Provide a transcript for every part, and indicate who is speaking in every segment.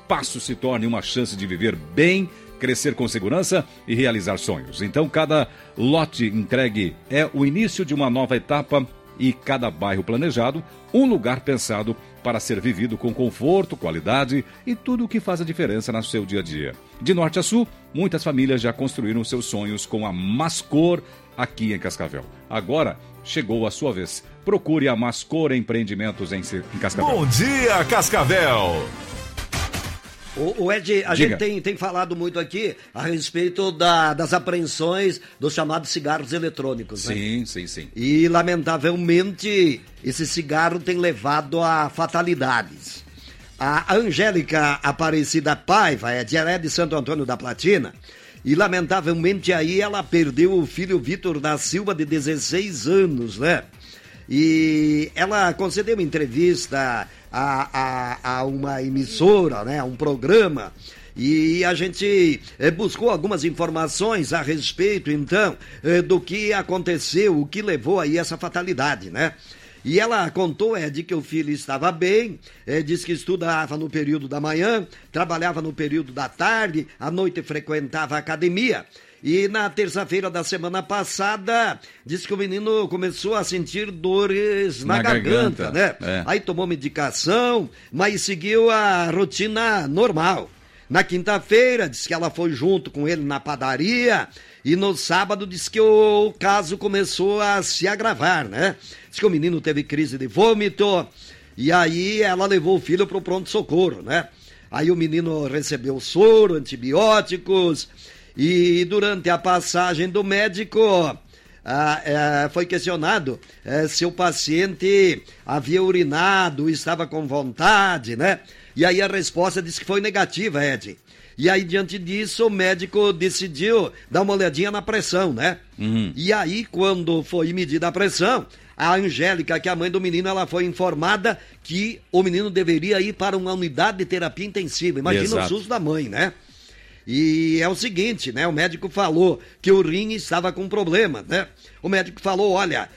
Speaker 1: passo se torne uma chance de viver bem, crescer com segurança e realizar sonhos. Então, cada lote entregue é o início de uma nova etapa e cada bairro planejado, um lugar pensado para ser vivido com conforto, qualidade e tudo o que faz a diferença no seu dia a dia. De norte a sul, muitas famílias já construíram seus sonhos com a Mascor aqui em Cascavel. Agora chegou a sua vez. Procure a Mascor Empreendimentos em Cascavel.
Speaker 2: Bom dia, Cascavel!
Speaker 3: O Ed, a gente tem falado muito aqui a respeito das apreensões dos chamados cigarros eletrônicos, né?
Speaker 1: Sim.
Speaker 3: E, lamentavelmente, esse cigarro tem levado a fatalidades. A Angélica Aparecida Paiva, ela é de Santo Antônio da Platina, e, lamentavelmente, aí ela perdeu o filho Vitor da Silva, de 16 anos, né? E ela concedeu uma entrevista a uma emissora, né, a um programa, e a gente buscou algumas informações a respeito, então, do que aconteceu, o que levou aí essa fatalidade, né? E ela contou, Ed, que o filho estava bem, disse que estudava no período da manhã, trabalhava no período da tarde, à noite frequentava a academia. E na terça-feira da semana passada, disse que o menino começou a sentir dores na garganta, né? Aí tomou medicação, mas seguiu a rotina normal. Na quinta-feira, disse que ela foi junto com ele na padaria, e no sábado disse que o caso começou a se agravar, né? Disse que o menino teve crise de vômito, e aí ela levou o filho para o pronto-socorro, né? Aí o menino recebeu soro, antibióticos. E durante a passagem do médico, foi questionado se o paciente havia urinado, estava com vontade, né? E aí a resposta disse que foi negativa, Ed. E aí, diante disso, o médico decidiu dar uma olhadinha na pressão, né? E aí, quando foi medida a pressão, a Angélica, que é a mãe do menino, ela foi informada que o menino deveria ir para uma unidade de terapia intensiva. Imagina o susto da mãe, né? E é o seguinte, né? O médico falou que o rim estava com problema, né? O médico falou, olha,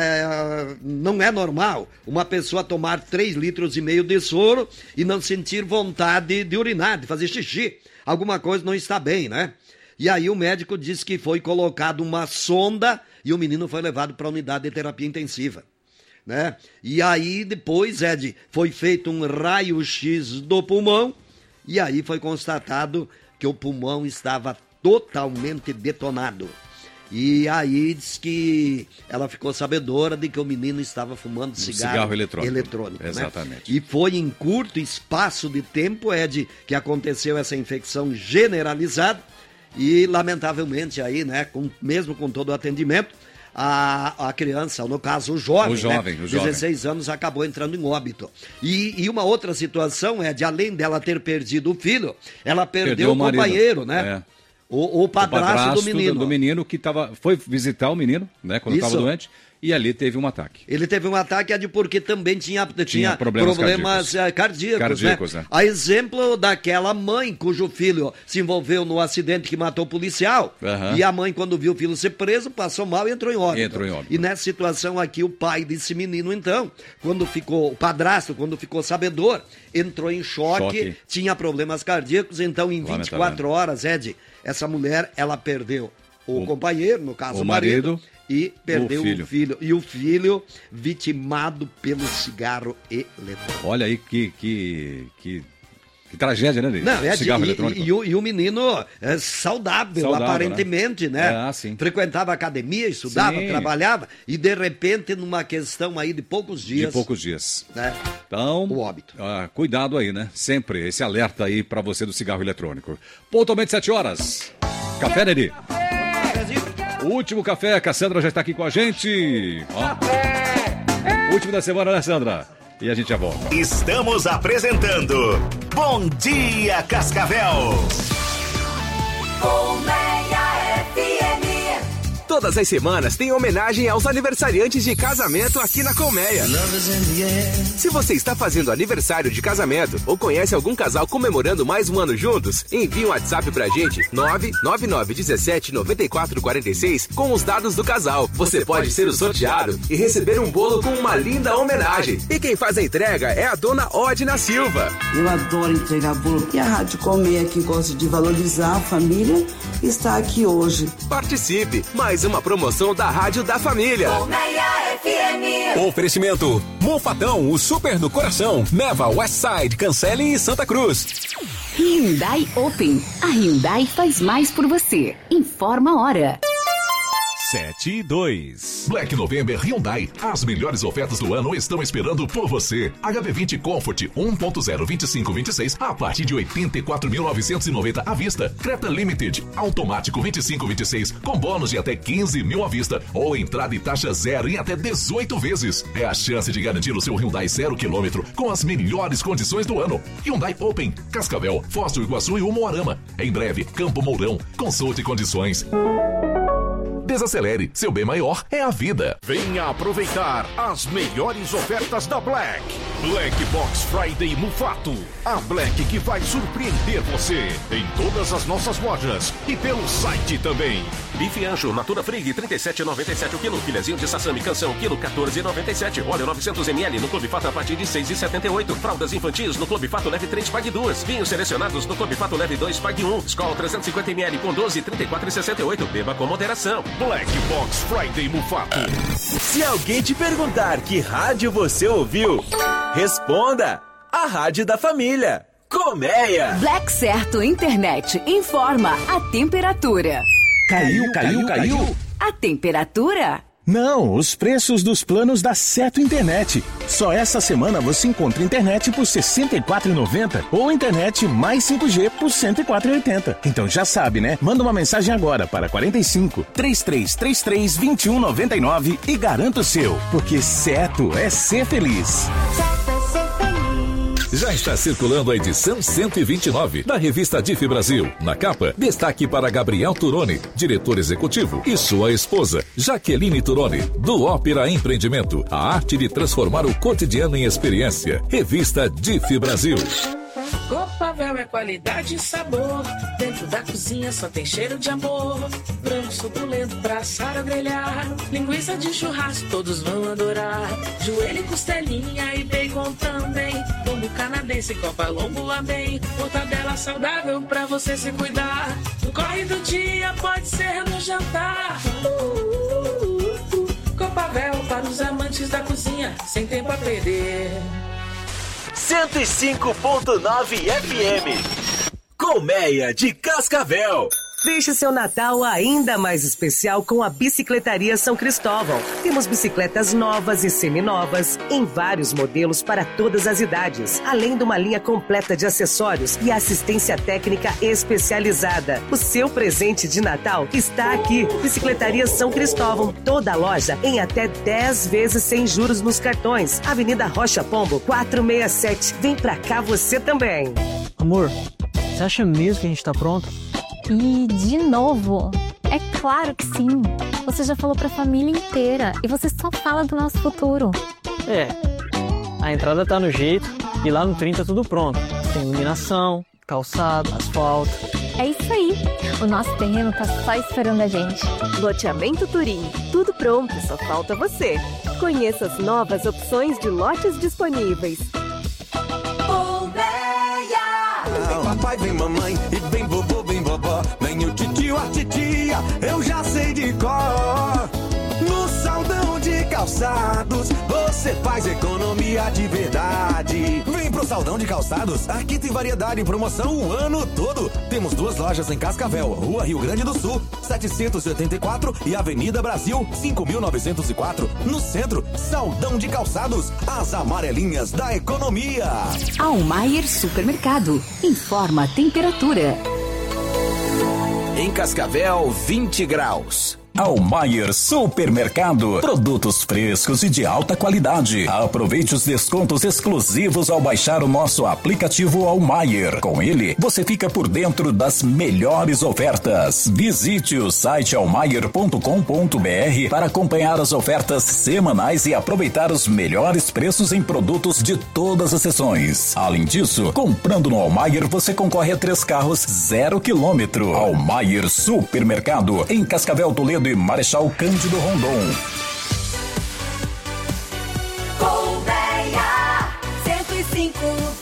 Speaker 3: não é normal uma pessoa tomar 3,5 litros de soro e não sentir vontade de urinar, de fazer xixi. Alguma coisa não está bem, né? E aí o médico disse que foi colocado uma sonda e o menino foi levado para a unidade de terapia intensiva, né? E aí depois, Ed, foi feito um raio-x do pulmão e aí foi constatado que o pulmão estava totalmente detonado. E aí diz que ela ficou sabedora de que o menino estava fumando cigarro eletrônico.
Speaker 1: Exatamente.
Speaker 3: Né? E foi em curto espaço de tempo, Ed, que aconteceu essa infecção generalizada e, lamentavelmente, aí, né, mesmo com todo o atendimento, a criança, no caso o jovem, 16 anos, acabou entrando em óbito. E uma outra situação é de, além dela ter perdido o filho, ela perdeu o companheiro, né? O padrasto do menino
Speaker 1: que foi visitar o menino, né, quando estava doente. E ali teve um ataque.
Speaker 3: Ele teve um ataque porque também tinha problemas cardíacos, né? A exemplo daquela mãe cujo filho se envolveu no acidente que matou o policial. E a mãe, quando viu o filho ser preso, passou mal e entrou em óbito. E nessa situação aqui, o pai desse menino, então, o padrasto, quando ficou sabedor, entrou em choque. Tinha problemas cardíacos. Então, em 24 horas, Ed, essa mulher, ela perdeu o companheiro, no caso o marido, e perdeu o filho. E o filho vitimado pelo cigarro eletrônico.
Speaker 1: Olha aí que tragédia, né, Ney?
Speaker 3: Não,
Speaker 1: cigarro eletrônico.
Speaker 3: E o menino saudável, aparentemente, né?
Speaker 1: Sim.
Speaker 3: Frequentava a academia, estudava, trabalhava, e de repente, numa questão aí de poucos dias. Né?
Speaker 1: Então,
Speaker 3: o óbito.
Speaker 1: Cuidado aí, né? Sempre esse alerta aí pra você do cigarro eletrônico. Pontualmente 7 horas. Café, Neri. O último café, a Cassandra já está aqui com a gente. Último da semana, né, Sandra? E a gente já volta.
Speaker 2: Estamos apresentando Bom Dia, Cascavel.
Speaker 4: Colmeia FM. Todas as semanas tem homenagem aos aniversariantes de casamento aqui na Colmeia. Se você está fazendo aniversário de casamento ou conhece algum casal comemorando mais um ano juntos, envie um WhatsApp pra gente, 999179446, com os dados do casal. Você pode ser o sorteado e receber um bolo com uma linda homenagem. E quem faz a entrega é a dona Odina Silva.
Speaker 5: Eu adoro entregar bolo. E a Rádio Colmeia, que gosta de valorizar a família, está aqui hoje.
Speaker 4: Participe! Mais uma promoção da Rádio da Família.
Speaker 6: Colmeia FM.
Speaker 7: Oferecimento Mofatão, o super do coração. Neva, Westside, Cancele e Santa Cruz.
Speaker 8: Hyundai Open. A Hyundai faz mais por você. Informa a hora.
Speaker 9: 7:02.
Speaker 10: Black November Hyundai. As melhores ofertas do ano estão esperando por você. HB20 Comfort 1.0 2526 a partir de 84.990 à vista. Creta Limited automático 2526 com bônus de até 15 mil à vista ou entrada e taxa zero em até 18 vezes. É a chance de garantir o seu Hyundai 0 km com as melhores condições do ano. Hyundai Open, Cascavel, Foz do Iguaçu e Umuarama. Em breve, Campo Mourão. Consulte condições. Desacelere, seu bem maior é a vida.
Speaker 11: Venha aproveitar as melhores ofertas da Black. Black Box Friday Mufato. A Black que vai surpreender você em todas as nossas lojas e pelo site também.
Speaker 12: Bife Ancho, Natura Frig, 37,97 o quilo. Filezinho de Sassami Canção, quilo, 14,97. Óleo 900 ml no Clube Fato a partir de 6,78. Fraldas infantis no Clube Fato leve 3, pague 2. Vinhos selecionados no Clube Fato leve 2, pague 1. Skol 350 ml com 12, 34,68. Beba com moderação.
Speaker 11: Black Box Friday Mufato.
Speaker 13: Se alguém te perguntar que rádio você ouviu, responda: a Rádio da Família. Colmeia.
Speaker 8: Black Certo Internet informa a temperatura.
Speaker 14: Caiu.
Speaker 8: A temperatura?
Speaker 14: Não, os preços dos planos da Certo Internet. Só essa semana você encontra internet por R$ 64,90 ou internet mais 5G por R$ 104,80. Então já sabe, né? Manda uma mensagem agora para 45 3333 2199 e garanta o seu, porque certo é ser feliz.
Speaker 7: Já está circulando a edição 129 da revista DIF Brasil. Na capa, destaque para Gabriel Turoni, diretor executivo, e sua esposa, Jaqueline Turoni, do Ópera Empreendimento. A arte de transformar o cotidiano em experiência. Revista DIF Brasil.
Speaker 15: Copavel é qualidade e sabor. Dentro da cozinha só tem cheiro de amor. Frango suculento pra assar ou grelhar. Linguiça de churrasco todos vão adorar. Joelho e costelinha e bacon também. Pombo canadense, copa lombo lá bem. Mortadela saudável pra você se cuidar. No corre do dia pode ser no jantar. Copavel para os amantes da cozinha, sem tempo a perder.
Speaker 13: 105.9 FM. Colmeia de Cascavel.
Speaker 16: Deixe seu Natal ainda mais especial com a Bicicletaria São Cristóvão. Temos bicicletas novas e seminovas em vários modelos para todas as idades, além de uma linha completa de acessórios e assistência técnica especializada. O seu presente de Natal está aqui. Bicicletaria São Cristóvão, toda a loja em até 10 vezes sem juros nos cartões. Avenida Rocha Pombo, 467. Vem pra cá você também.
Speaker 17: Amor, você acha mesmo que a gente tá pronto?
Speaker 18: E de novo? É claro que sim. Você já falou pra família inteira e você só fala do nosso futuro.
Speaker 17: É, a entrada tá no jeito e lá no 30 tudo pronto. Tem iluminação, calçado, asfalto.
Speaker 18: É isso aí. O nosso terreno tá só esperando a gente.
Speaker 19: Loteamento Turim. Tudo pronto, só falta você. Conheça as novas opções de lotes disponíveis.
Speaker 20: Vem papai, vem mamãe e vem vovô, vem vovó. Vem o titio, a titia, eu já sei de cor. No Saldão de Calçados, você faz economia de verdade. Vem pro Saldão de Calçados, aqui tem variedade e promoção o ano todo. Temos 2 lojas em Cascavel, Rua Rio Grande do Sul, 784 e Avenida Brasil, 5.904. No centro, Saldão de Calçados, as amarelinhas da economia.
Speaker 8: Almaier Supermercado, informa a temperatura.
Speaker 4: Em Cascavel, 20 graus.
Speaker 9: Almayer Supermercado, produtos frescos e de alta qualidade. Aproveite os descontos exclusivos ao baixar o nosso aplicativo Almayer. Com ele, você fica por dentro das melhores ofertas. Visite o site almayer.com.br para acompanhar as ofertas semanais e aproveitar os melhores preços em produtos de todas as seções. Além disso, comprando no Almayer, você concorre a 3 carros 0 km. Almayer Supermercado, em Cascavel, Toledo e Marechal Cândido Rondon.
Speaker 6: Colmeia 105,9.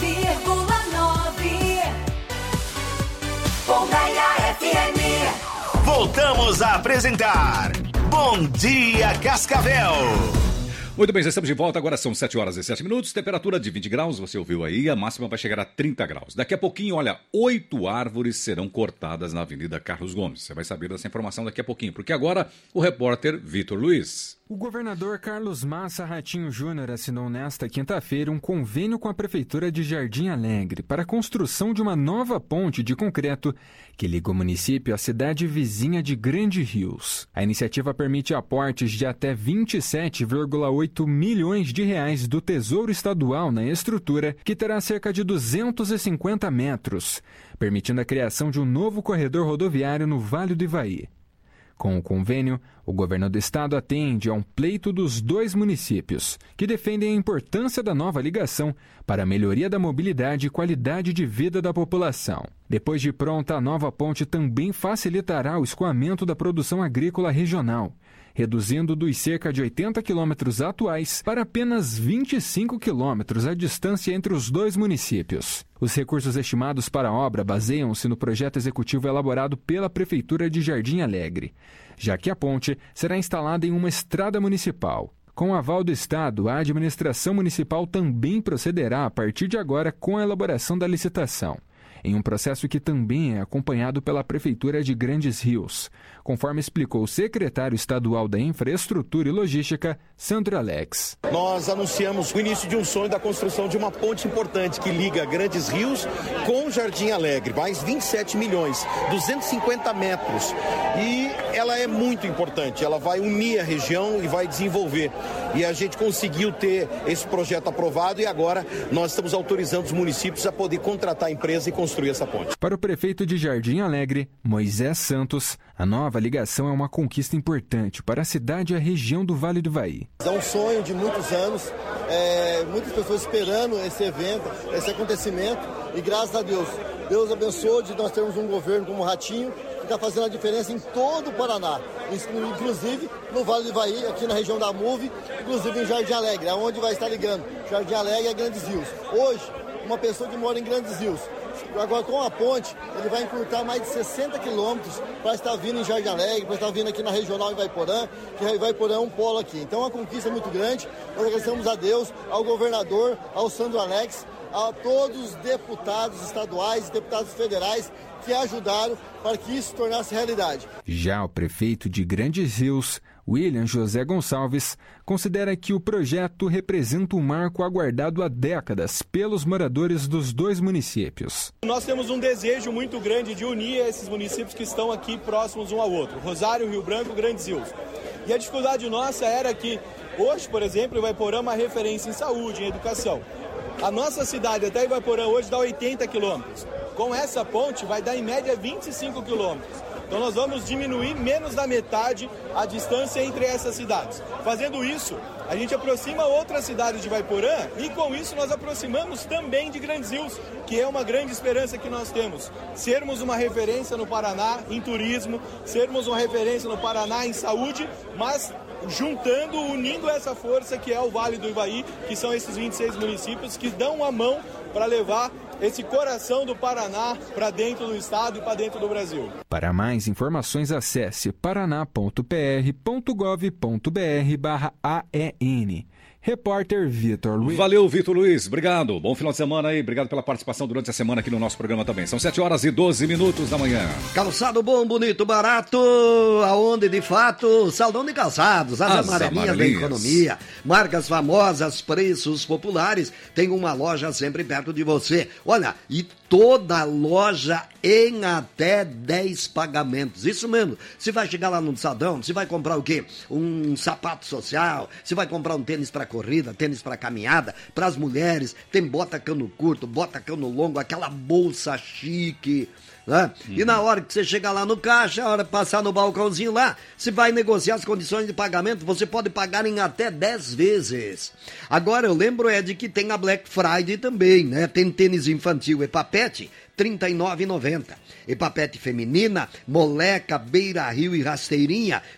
Speaker 6: Colmeia FM.
Speaker 2: Voltamos a apresentar Bom Dia Cascavel.
Speaker 1: Muito bem, já estamos de volta, agora são 7 horas e 7 minutos, temperatura de 20 graus, você ouviu aí, a máxima vai chegar a 30 graus. Daqui a pouquinho, olha, 8 árvores serão cortadas na Avenida Carlos Gomes. Você vai saber dessa informação daqui a pouquinho, porque agora o repórter Vitor Luiz.
Speaker 21: O governador Carlos Massa Ratinho Júnior assinou nesta quinta-feira um convênio com a Prefeitura de Jardim Alegre para a construção de uma nova ponte de concreto que liga o município à cidade vizinha de Grande Rios. A iniciativa permite aportes de até 27,8 milhões de reais do Tesouro Estadual na estrutura, que terá cerca de 250 metros, permitindo a criação de um novo corredor rodoviário no Vale do Ivaí. Com o convênio, o governo do estado atende a um pleito dos 2 municípios, que defendem a importância da nova ligação para a melhoria da mobilidade e qualidade de vida da população. Depois de pronta, a nova ponte também facilitará o escoamento da produção agrícola regional, reduzindo dos cerca de 80 quilômetros atuais para apenas 25 quilômetros a distância entre os 2 municípios. Os recursos estimados para a obra baseiam-se no projeto executivo elaborado pela Prefeitura de Jardim Alegre, já que a ponte será instalada em uma estrada municipal. Com o aval do Estado, a administração municipal também procederá a partir de agora com a elaboração da licitação, em um processo que também é acompanhado pela Prefeitura de Grandes Rios, conforme explicou o secretário estadual da Infraestrutura e Logística, Sandro Alex.
Speaker 22: Nós anunciamos o início de um sonho da construção de uma ponte importante que liga Grandes Rios com Jardim Alegre, mais 27 milhões, 250 metros. E ela é muito importante, ela vai unir a região e vai desenvolver. E a gente conseguiu ter esse projeto aprovado e agora nós estamos autorizando os municípios a poder contratar a empresa e construir essa ponte.
Speaker 21: Para o prefeito de Jardim Alegre, Moisés Santos, a nova ligação é uma conquista importante para a cidade e a região do Vale do Ivaí.
Speaker 23: É um sonho de muitos anos, muitas pessoas esperando esse evento, esse acontecimento, e graças a Deus, Deus abençoou de nós termos um governo como o Ratinho, que está fazendo a diferença em todo o Paraná, inclusive no Vale do Ivaí, aqui na região da MUV, inclusive em Jardim Alegre, aonde vai estar ligando Jardim Alegre a Grandes Rios. Hoje, uma pessoa que mora em Grandes Rios, agora com a ponte, ele vai encurtar mais de 60 quilômetros para estar vindo em Jardim Alegre, para estar vindo aqui na regional em Ivaiporã, que Ivaiporã é um polo aqui. Então é uma conquista muito grande. Nós agradecemos a Deus, ao governador, ao Sandro Alex, a todos os deputados estaduais e deputados federais que ajudaram para que isso se tornasse realidade.
Speaker 21: Já o prefeito de Grandes Rios, William José Gonçalves, considera que o projeto representa um marco aguardado há décadas pelos moradores dos 2 municípios.
Speaker 24: Nós temos um desejo muito grande de unir esses municípios que estão aqui próximos um ao outro, Rosário, Rio Branco, Grandes Rios. E a dificuldade nossa era que hoje, por exemplo, Ivaiporã é uma referência em saúde, em educação. A nossa cidade até Ivaiporã hoje dá 80 quilômetros. Com essa ponte vai dar em média 25 quilômetros. Então nós vamos diminuir menos da metade a distância entre essas cidades. Fazendo isso, a gente aproxima outras cidades de Ivaiporã e com isso nós aproximamos também de Grandes Rios, que é uma grande esperança que nós temos. Sermos uma referência no Paraná em turismo, sermos uma referência no Paraná em saúde, mas juntando, unindo essa força que é o Vale do Ivaí, que são esses 26 municípios que dão a mão para levar esse coração do Paraná para dentro do estado e para dentro do Brasil.
Speaker 21: Para mais informações, acesse paraná.pr.gov.br/AEN. Repórter Vitor Luiz.
Speaker 1: Valeu, Vitor Luiz. Obrigado. Bom final de semana aí. Obrigado pela participação durante a semana aqui no nosso programa também. São 7 horas e 12 minutos da manhã.
Speaker 3: Calçado bom, bonito, barato. Aonde, de fato, Saldão de Calçados. As amarelinhas da economia. Marcas famosas, preços populares. Tem uma loja sempre perto de você. Olha, e toda a loja em até 10 pagamentos. Isso mesmo. Você vai chegar lá no Saldão, você vai comprar o quê? Um sapato social, você vai comprar um tênis para corrida, tênis para caminhada, para as mulheres, tem bota cano curto, bota cano longo, aquela bolsa chique, né? E na hora que você chegar lá no caixa, a hora de passar no balcãozinho lá, você vai negociar as condições de pagamento, você pode pagar em até 10 vezes. Agora eu lembro de que tem a Black Friday também, né? Tem tênis infantil Epapete, R$ 39,90. Epapete feminina, moleca, beira-rio e rasteirinha, R$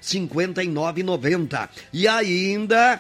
Speaker 3: 59,90. E ainda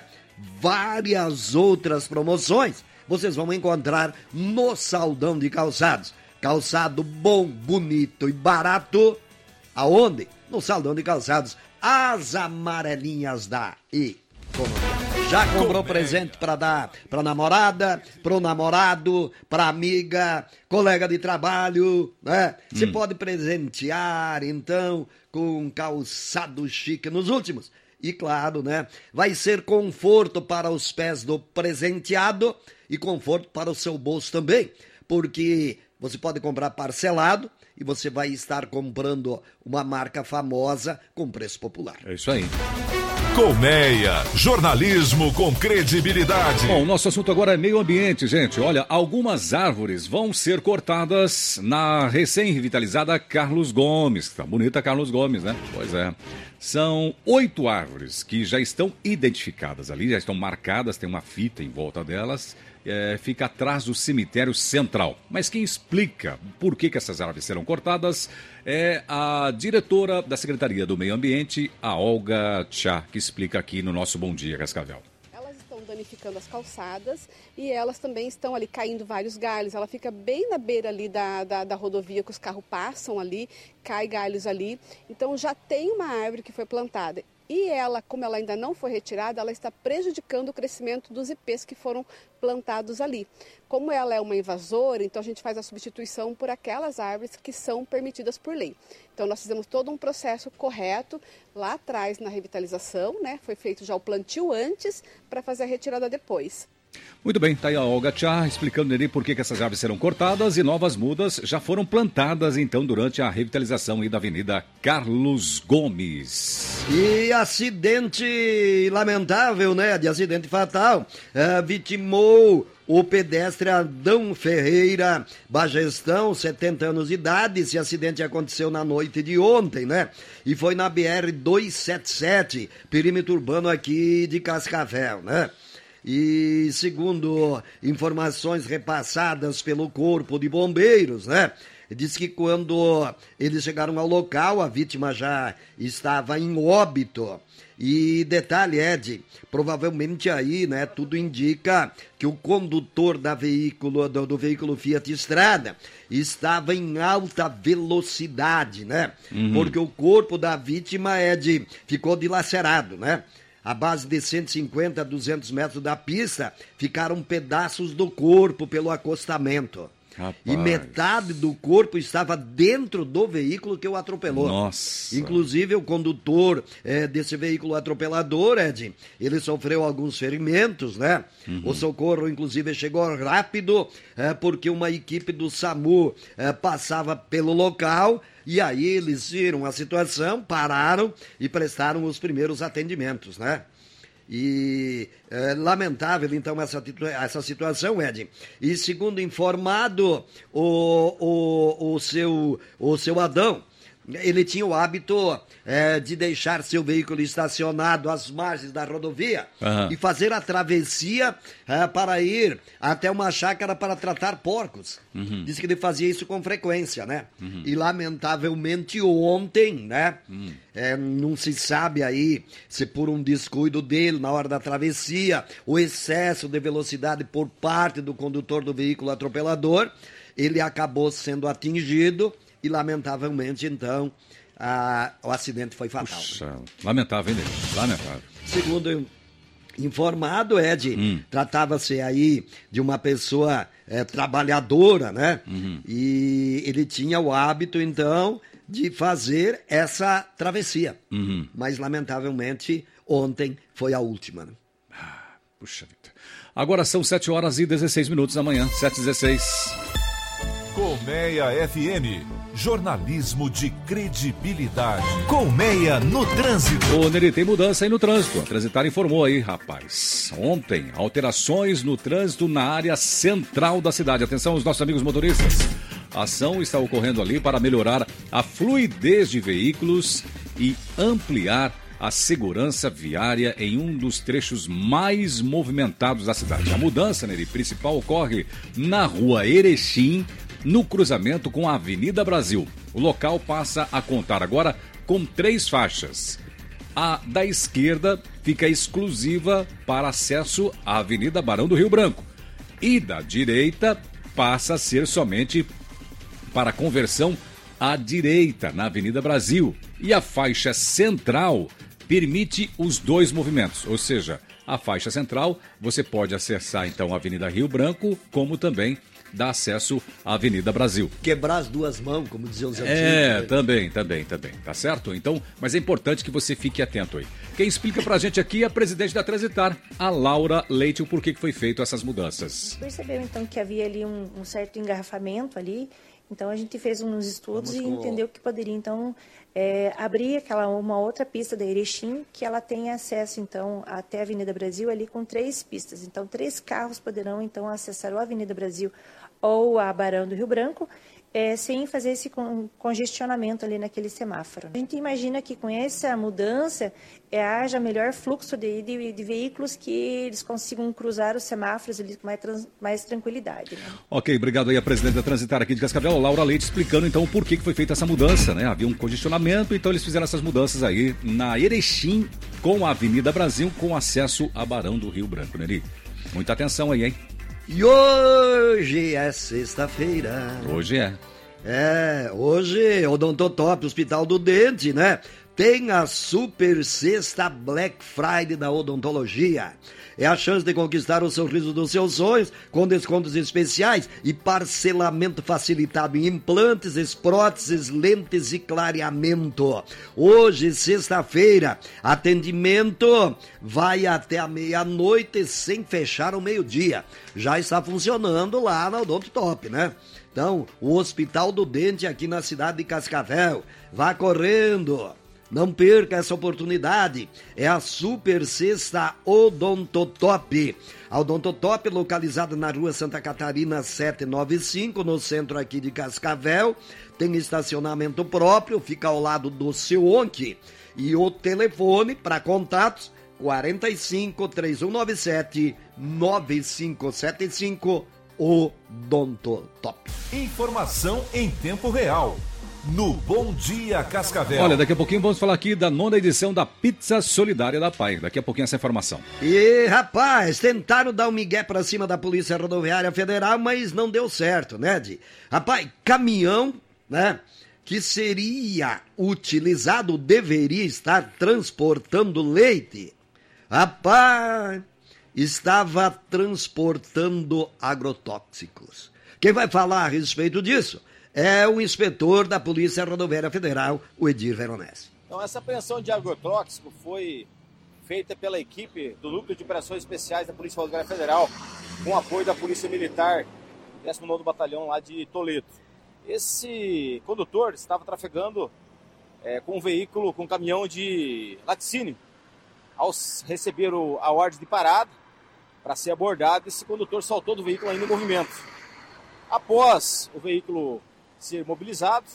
Speaker 3: várias outras promoções vocês vão encontrar no Saldão de Calçados. Calçado bom, bonito e barato. Aonde? No Saldão de Calçados. As amarelinhas da Economia. Já comprou presente para dar para namorada, pro namorado, para amiga, colega de trabalho, né? Você pode presentear, então, com um calçado chique nos últimos. E claro, né? Vai ser conforto para os pés do presenteado e conforto para o seu bolso também. Porque você pode comprar parcelado e você vai estar comprando uma marca famosa com preço popular.
Speaker 1: É isso aí.
Speaker 7: Colmeia, jornalismo com credibilidade.
Speaker 1: Bom, o nosso assunto agora é meio ambiente, gente. Olha, algumas árvores vão ser cortadas na recém-revitalizada Carlos Gomes. Tá bonita Carlos Gomes, né? Pois é. São 8 árvores que já estão identificadas ali, já estão marcadas, tem uma fita em volta delas. Fica atrás do cemitério central. Mas quem explica por que essas árvores serão cortadas é a diretora da Secretaria do Meio Ambiente, a Olga Tchá, que explica aqui no nosso Bom Dia Cascavel.
Speaker 5: Elas estão danificando as calçadas e elas também estão ali caindo vários galhos. Ela fica bem na beira ali da rodovia que os carros passam ali, cai galhos ali. Então já tem uma árvore que foi plantada. E ela, como ela ainda não foi retirada, ela está prejudicando o crescimento dos ipês que foram plantados ali. Como ela é uma invasora, então a gente faz a substituição por aquelas árvores que são permitidas por lei. Então nós fizemos todo um processo correto lá atrás na revitalização, né? Foi feito já o plantio antes para fazer a retirada depois.
Speaker 1: Muito bem, tá aí a Olga Tchá explicando ali por que essas árvores serão cortadas e novas mudas já foram plantadas então durante a revitalização aí da Avenida Carlos Gomes.
Speaker 3: E acidente lamentável, né? De acidente fatal, vitimou o pedestre Adão Ferreira Bagestão, 70 anos de idade. Esse acidente aconteceu na noite de ontem, né? E foi na BR-277, perímetro urbano aqui de Cascavel, né? E segundo informações repassadas pelo Corpo de Bombeiros, né? Diz que quando eles chegaram ao local, a vítima já estava em óbito. E detalhe, Ed, provavelmente aí, né, tudo indica que o condutor do veículo Fiat Strada estava em alta velocidade, né? Porque o corpo da vítima, Ed, ficou dilacerado, né? A base de 150 a 200 metros da pista, ficaram pedaços do corpo pelo acostamento.
Speaker 1: Rapaz.
Speaker 3: E metade do corpo estava dentro do veículo que o atropelou.
Speaker 1: Nossa.
Speaker 3: Inclusive o condutor desse veículo atropelador, Ed, ele sofreu alguns ferimentos, né? O socorro, inclusive, chegou rápido, porque uma equipe do SAMU passava pelo local. E aí eles viram a situação, pararam e prestaram os primeiros atendimentos, né? E lamentável, então, essa situação, Ed. E segundo informado, o seu Adão, ele tinha o hábito de deixar seu veículo estacionado às margens da rodovia e fazer a travessia para ir até uma chácara para tratar porcos. Diz que ele fazia isso com frequência, né? E lamentavelmente ontem, né? Não se sabe aí se por um descuido dele na hora da travessia, o excesso de velocidade por parte do condutor do veículo atropelador, ele acabou sendo atingido. E, lamentavelmente, então, o acidente foi fatal.
Speaker 1: Puxa, lamentável, hein, lamentável.
Speaker 3: Segundo informado, Ed, tratava-se aí de uma pessoa trabalhadora, né? E ele tinha o hábito, então, de fazer essa travessia. Mas, lamentavelmente, ontem foi a última, né?
Speaker 1: Puxa vida. Agora são 7 horas e 16 minutos da manhã, 7h16.
Speaker 7: Colmeia FM, jornalismo de credibilidade. Colmeia no trânsito.
Speaker 1: Ô, Neri, tem mudança aí no trânsito. A Transitar informou aí, rapaz. Ontem, alterações no trânsito na área central da cidade. Atenção, os nossos amigos motoristas. A ação está ocorrendo ali para melhorar a fluidez de veículos e ampliar a segurança viária em um dos trechos mais movimentados da cidade. A mudança, Neri, principal ocorre na rua Erechim, no cruzamento com a Avenida Brasil. O local passa a contar agora com 3 faixas. A da esquerda fica exclusiva para acesso à Avenida Barão do Rio Branco. E da direita passa a ser somente para conversão à direita, na Avenida Brasil. E a faixa central permite os 2 movimentos, ou seja, a faixa central você pode acessar então a Avenida Rio Branco, como também dá acesso à Avenida Brasil.
Speaker 3: Quebrar as 2 mãos, como diziam os antigos.
Speaker 1: Também, tá certo? Então, mas é importante que você fique atento aí. Quem explica pra gente aqui é a presidente da Transitar, a Laura Leite, o porquê que foi feito essas mudanças.
Speaker 10: Percebeu então que havia ali um certo engarrafamento ali, então a gente fez uns estudos e entendeu que poderia então abrir uma outra pista da Erechim, que ela tem acesso então até a Avenida Brasil ali com 3 pistas. Então 3 carros poderão então acessar a Avenida Brasil ou a Barão do Rio Branco, sem fazer esse congestionamento ali naquele semáforo. A gente imagina que com essa mudança haja melhor fluxo de veículos, que eles consigam cruzar os semáforos ali com mais tranquilidade. Né?
Speaker 1: Ok, obrigado aí a presidente da Transitar aqui de Cascavel, Laura Leite, explicando então o porquê que foi feita essa mudança, né? Havia um congestionamento, então eles fizeram essas mudanças aí na Erechim com a Avenida Brasil, com acesso a Barão do Rio Branco, Neri. Muita atenção aí, hein?
Speaker 3: E hoje é sexta-feira.
Speaker 1: Hoje é.
Speaker 3: Hoje Odontotop, Hospital do Dente, né? Tem a super sexta Black Friday da odontologia. É a chance de conquistar o sorriso dos seus sonhos, com descontos especiais e parcelamento facilitado em implantes, próteses, lentes e clareamento. Hoje, sexta-feira, atendimento vai até a meia-noite sem fechar ao meio-dia. Já está funcionando lá na Odontotop, né? Então, o Hospital do Dente aqui na cidade de Cascavel. Vá correndo! Não perca essa oportunidade. É a Super Sexta Odontotop. A Odontotop, localizada na rua Santa Catarina 795, no centro aqui de Cascavel. Tem estacionamento próprio, fica ao lado do seu Onque. E o telefone para contatos, 45 3197 9575, Odontotop.
Speaker 7: Informação em tempo real. No Bom Dia Cascavel.
Speaker 1: Olha, daqui a pouquinho vamos falar aqui da 9ª edição da Pizza Solidária da PAI. Daqui a pouquinho essa informação.
Speaker 3: E, rapaz, tentaram dar um migué pra cima da Polícia Rodoviária Federal, mas não deu certo, né, Rapaz, caminhão, né, que seria utilizado, deveria estar transportando leite. Rapaz, estava transportando agrotóxicos. Quem vai falar a respeito disso é o inspetor da Polícia Rodoviária Federal, o Edir Veronese.
Speaker 11: Então, essa apreensão de agrotóxico foi feita pela equipe do Núcleo de Operações Especiais da Polícia Rodoviária Federal, com apoio da Polícia Militar, 19º Batalhão lá de Toledo. Esse condutor estava trafegando com um veículo, com um caminhão de laticínio. Ao receber a ordem de parada para ser abordado, esse condutor saltou do veículo ainda em movimento. Após o veículo ser mobilizado,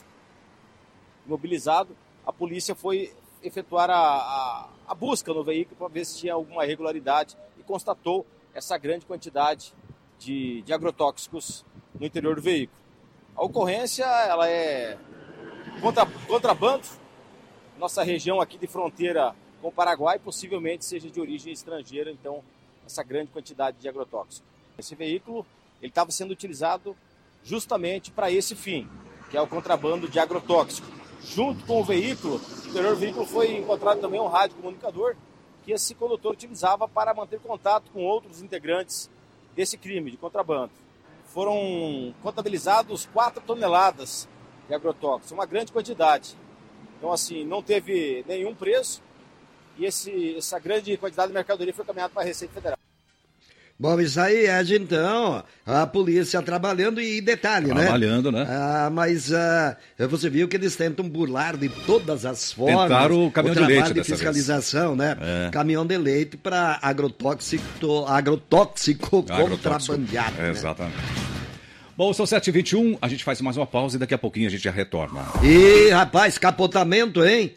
Speaker 11: a polícia foi efetuar a busca no veículo para ver se tinha alguma irregularidade e constatou essa grande quantidade de agrotóxicos no interior do veículo. A ocorrência ela é contrabando, nossa região aqui de fronteira com o Paraguai, possivelmente seja de origem estrangeira, então essa grande quantidade de agrotóxico. Esse veículo ele estava sendo utilizado justamente para esse fim, que é o contrabando de agrotóxico. Junto com o veículo, no interior do veículo foi encontrado também um rádio comunicador que esse condutor utilizava para manter contato com outros integrantes desse crime de contrabando. Foram contabilizados 4 toneladas de agrotóxico, uma grande quantidade. Então, assim, não teve nenhum preso e essa grande quantidade de mercadoria foi caminhada para a Receita Federal.
Speaker 3: Bom, isso aí é de então, a polícia trabalhando e detalhe,
Speaker 1: trabalhando, né?
Speaker 3: Mas você viu que eles tentam burlar de todas as formas.
Speaker 1: Tentaram o caminhão de leite
Speaker 3: de fiscalização, né? Caminhão de leite para agrotóxico contrabandeado.
Speaker 1: Né? Exatamente. Bom, são 7h21, a gente faz mais uma pausa e daqui a pouquinho a gente já retorna.
Speaker 3: E, rapaz, capotamento, hein?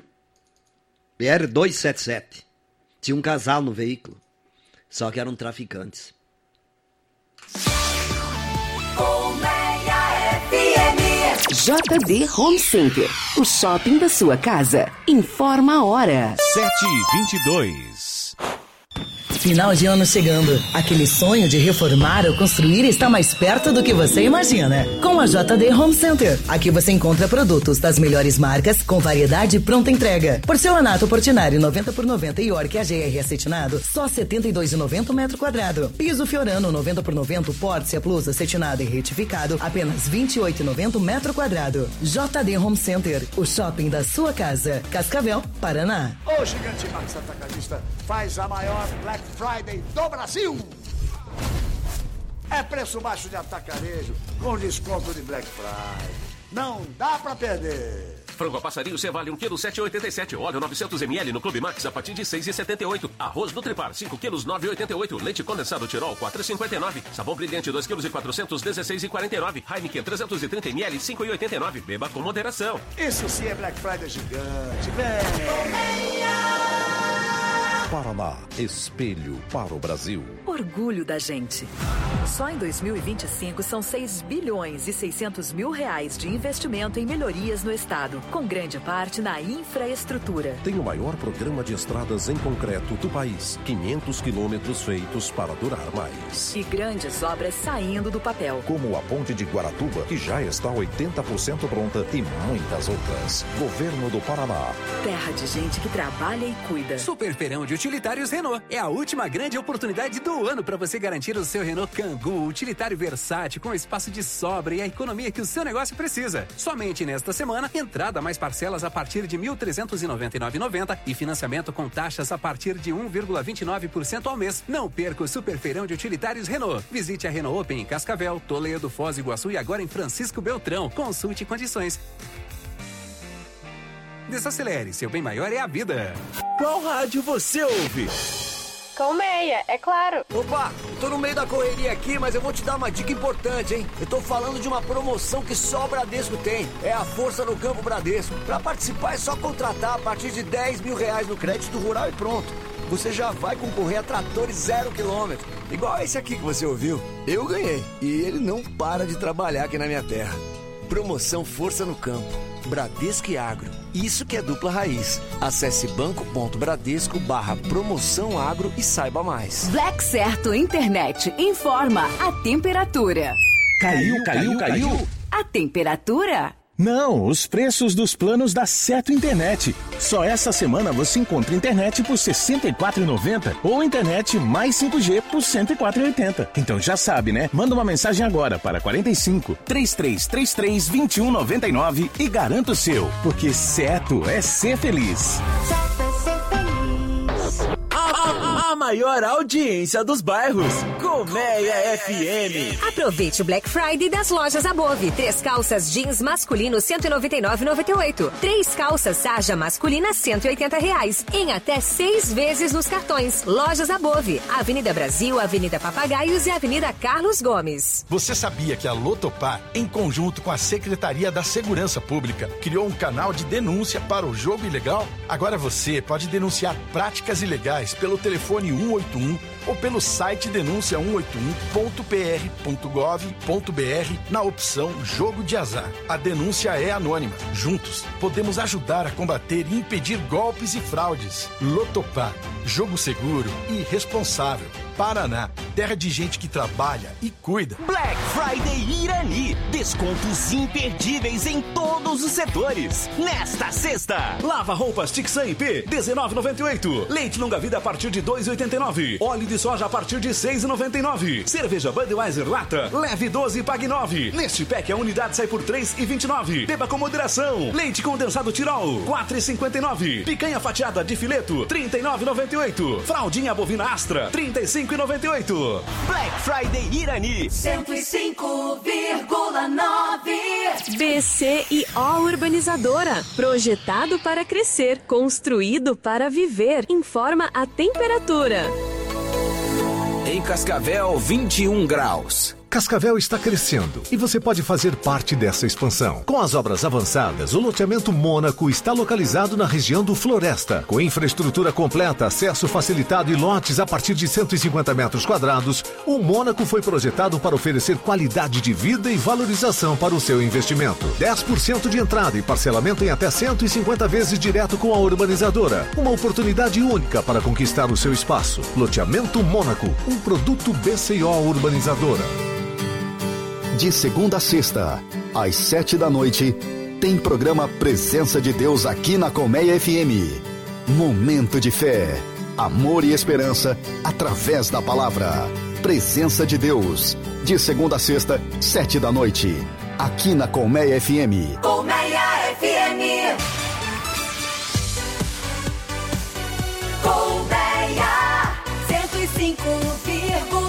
Speaker 3: BR-277. Tinha um casal no veículo. Só que eram traficantes.
Speaker 8: JD Home Center, o shopping da sua casa. Informa a hora.
Speaker 12: 7h22.
Speaker 13: Final de ano chegando. Aquele sonho de reformar ou construir está mais perto do que você imagina. Com a JD Home Center. Aqui você encontra produtos das melhores marcas com variedade e pronta entrega. Porcelanato Portinari 90x90 e York AGR acetinado só R$ 72,90 metro quadrado. Piso Fiorano 90x90 Porte Plus acetinado e retificado apenas R$ 28,90 metro quadrado. JD Home Center, o shopping da sua casa. Cascavel, Paraná.
Speaker 14: O Gigante Max Atacadista faz a maior Black Friday do Brasil. É preço baixo de atacarejo com desconto de Black Friday. Não dá pra perder.
Speaker 15: Frango a passarinho Cevale 1 kg 7,87. Óleo 900 ml no Clube Max a partir de 6,78. Arroz Nutripar 5 kg 9,88. Leite condensado Tirol 4,59. Sabão brilhante 2 kg 400 16,49. Heineken 330 ml 5,89. Beba com moderação.
Speaker 14: Isso sim é Black Friday gigante. Vem!
Speaker 12: Paraná, espelho para o Brasil.
Speaker 25: Orgulho da gente. Só em 2025 são 6 bilhões e 600 mil reais de investimento em melhorias no estado, com grande parte na infraestrutura.
Speaker 12: Tem o maior programa de estradas em concreto do país. 500 quilômetros feitos para durar mais.
Speaker 25: E grandes obras saindo do papel.
Speaker 12: Como a ponte de Guaratuba, que já está 80% pronta, e muitas outras. Governo do Paraná.
Speaker 25: Terra de gente que trabalha e cuida.
Speaker 26: Super Feirão de Utilitários Renault. É a última grande oportunidade do ano para você garantir o seu Renault Kangoo, utilitário versátil, com espaço de sobra e a economia que o seu negócio precisa. Somente nesta semana, entrada mais parcelas a partir de R$ 1.399,90 e financiamento com taxas a partir de 1,29% ao mês. Não perca o Super Feirão de Utilitários Renault. Visite a Renault Open em Cascavel, Toledo, Foz do Iguaçu e agora em Francisco Beltrão. Consulte condições. Desacelere, seu bem maior é a vida.
Speaker 27: Qual rádio você ouve?
Speaker 28: Colmeia, é claro.
Speaker 27: Opa, tô no meio da correria aqui, mas eu vou te dar uma dica importante, hein? Eu tô falando de uma promoção que só o Bradesco tem. É a Força no Campo Bradesco. Pra participar é só contratar a partir de R$10 mil no crédito rural e pronto. Você já vai concorrer a tratores 0 km. Igual esse aqui que você ouviu. Eu ganhei. E ele não para de trabalhar aqui na minha terra. Promoção Força no Campo. Bradesco e Agro. Isso que é dupla raiz. Acesse banco.bradesco/promoção agro e saiba mais.
Speaker 8: Black Certo Internet informa a temperatura.
Speaker 9: Caiu.
Speaker 8: A temperatura?
Speaker 9: Não, os preços dos planos da Certo Internet. Só essa semana você encontra internet por R$ 64,90 ou internet mais 5G por R$ 104,80. Então já sabe, né? Manda uma mensagem agora para 45 3333 2199 e garanta o seu, porque certo é ser feliz.
Speaker 27: A maior audiência dos bairros. Colmeia FM.
Speaker 29: Aproveite o Black Friday das lojas Above. 3 calças jeans masculino R$ 199,98. 3 calças sarja masculina R$ 180 em até 6 vezes nos cartões. Lojas Above. Avenida Brasil, Avenida Papagaios e Avenida Carlos Gomes.
Speaker 30: Você sabia que a Lotopar, em conjunto com a Secretaria da Segurança Pública, criou um canal de denúncia para o jogo ilegal? Agora você pode denunciar práticas ilegais pelo telefone 181 ou pelo site denuncia181.pr.gov.br na opção Jogo de Azar. A denúncia é anônima. Juntos, podemos ajudar a combater e impedir golpes e fraudes. Lotopar, jogo seguro e responsável. Paraná, terra de gente que trabalha e cuida.
Speaker 27: Black Friday Irani. Descontos imperdíveis em todos os setores. Nesta sexta,
Speaker 31: lava roupas Tixan IP, R$19,98. Leite longa vida a partir de R$2,89. Óleo de soja a partir de R$6,99. Cerveja Budweiser lata, leve 12 e pague 9. Neste pack a unidade sai por R$3,29. Beba com moderação. Leite condensado Tirol, R$4,59. Picanha fatiada de fileto, R$39,98. Fraldinha bovina Astra, R$35,98. ano.
Speaker 15: Black Friday Irani.
Speaker 29: 105,9. BCIO Urbanizadora. Projetado para crescer, construído para viver. Informa a temperatura.
Speaker 2: Em Cascavel, 21 graus.
Speaker 4: Cascavel está crescendo e você pode fazer parte dessa expansão. Com as obras avançadas, o loteamento Mônaco está localizado na região do Floresta. Com infraestrutura completa, acesso facilitado e lotes a partir de 150 metros quadrados, o Mônaco foi projetado para oferecer qualidade de vida e valorização para o seu investimento. 10% de entrada e parcelamento em até 150 vezes direto com a urbanizadora. Uma oportunidade única para conquistar o seu espaço. Loteamento Mônaco, um produto BCO Urbanizadora.
Speaker 6: De segunda a sexta, às 7 da noite, tem programa Presença de Deus aqui na Colmeia FM. Momento de fé, amor e esperança através da palavra. Presença de Deus, de segunda a sexta, 7 da noite, aqui na Colmeia FM.
Speaker 29: Colmeia FM. Colmeia 105,9.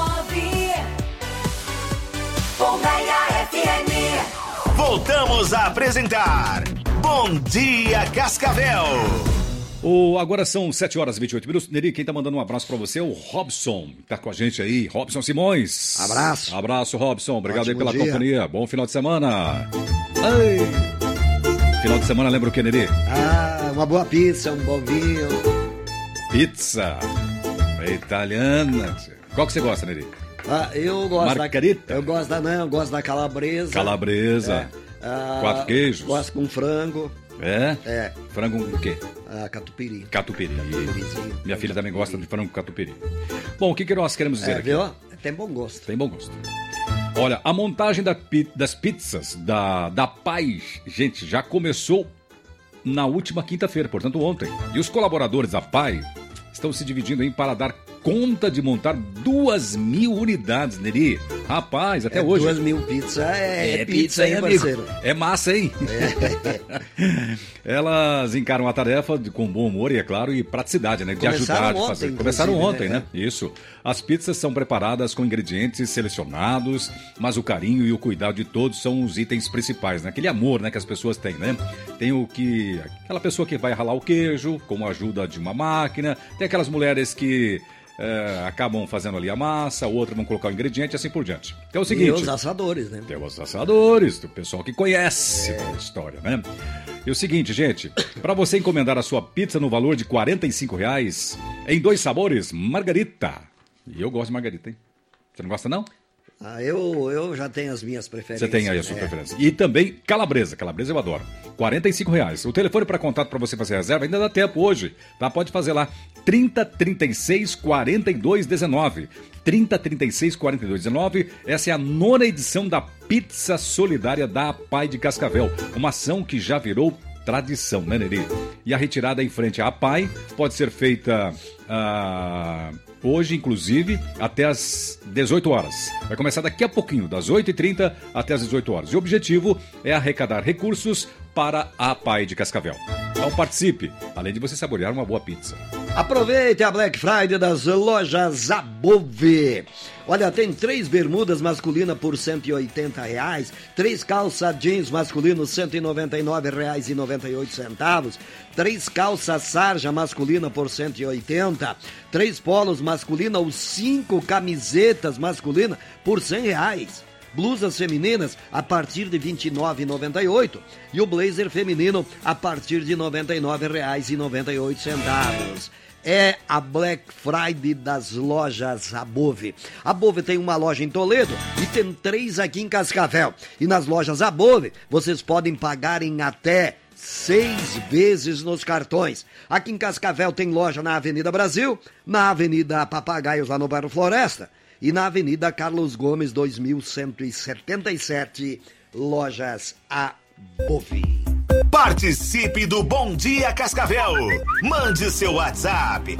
Speaker 29: Colmeia FM.
Speaker 31: Voltamos a apresentar Bom Dia Cascavel.
Speaker 1: Agora são 7 horas e 28 minutos. Neri, quem tá mandando um abraço pra você é o Robson, que tá com a gente aí. Robson Simões.
Speaker 3: Abraço.
Speaker 1: Abraço, Robson. Obrigado
Speaker 3: Ótimo
Speaker 1: aí pela
Speaker 3: dia.
Speaker 1: companhia. Bom final de semana. Ai. Final de semana lembra o que, Neri?
Speaker 3: Uma boa pizza, um bom vinho.
Speaker 1: Pizza. Italiana. Qual que você gosta, Neri?
Speaker 3: Eu gosto
Speaker 1: Margarita?
Speaker 3: Eu gosto da calabresa.
Speaker 1: Calabresa. 4 queijos.
Speaker 3: Gosto com frango.
Speaker 1: É? Frango com o quê?
Speaker 3: Catupiry.
Speaker 1: Catupiry. Minha filha também gosta de frango com catupiry. Bom, o que nós queremos dizer aqui?
Speaker 3: Viu? Tem bom gosto.
Speaker 1: Tem bom gosto. Olha, a montagem das pizzas da Pai, gente, já começou na última quinta-feira, portanto ontem. E os colaboradores da Pai estão se dividindo aí para dar conta de montar 2.000 unidades, Neri. Rapaz, até hoje.
Speaker 3: 2.000 pizzas é pizza, hein, parceiro?
Speaker 1: É massa, hein? Elas encaram a tarefa com bom humor e, é claro, e praticidade, né? De ajudar, de fazer. Começaram ontem, né? Isso. As pizzas são preparadas com ingredientes selecionados, mas o carinho e o cuidado de todos são os itens principais, né? Aquele amor, né, que as pessoas têm, né? Tem aquela pessoa que vai ralar o queijo com a ajuda de uma máquina, tem aquelas mulheres que acabam fazendo ali a massa, outras vão colocar o ingrediente e assim por diante. Então é o seguinte...
Speaker 3: E os assadores, né?
Speaker 1: Tem os assadores, o pessoal que conhece a história, né? E o seguinte, gente, para você encomendar a sua pizza no valor de R$45, em 2 sabores, margarita. E eu gosto de margarita, hein? Você não gosta, não?
Speaker 3: Eu já tenho as minhas preferências.
Speaker 1: Você tem aí a sua preferência. E também calabresa. Calabresa eu adoro. R$45. O telefone para contato para você fazer reserva ainda dá tempo hoje, tá? Pode fazer lá. 3036-4219. 3036-4219. Essa é a 9ª edição da Pizza Solidária da Pai de Cascavel. Uma ação que já virou tradição, né, Neri? E a retirada em frente à Pai pode ser feita... hoje, inclusive, até às 18 horas. Vai começar daqui a pouquinho, das 8h30 até às 18 horas. E o objetivo é arrecadar recursos para a Pai de Cascavel. Então participe, além de você saborear uma boa pizza.
Speaker 3: Aproveite a Black Friday das lojas Above. Olha, tem 3 bermudas masculinas por R$180, 3 calças jeans masculinos R$199,98, 3 calças sarja masculina por R$180, 3 polos masculina ou 5 camisetas masculinas por R$100. Blusas femininas a partir de R$29,98 e o blazer feminino a partir de R$99,98. É a Black Friday das lojas Above. Above tem uma loja em Toledo e tem 3 aqui em Cascavel. E nas lojas Above vocês podem pagar em até 6 vezes nos cartões. Aqui em Cascavel tem loja na Avenida Brasil, na Avenida Papagaios lá no bairro Floresta e na Avenida Carlos Gomes 2177, lojas Above.
Speaker 31: Participe do Bom Dia Cascavel. Mande seu WhatsApp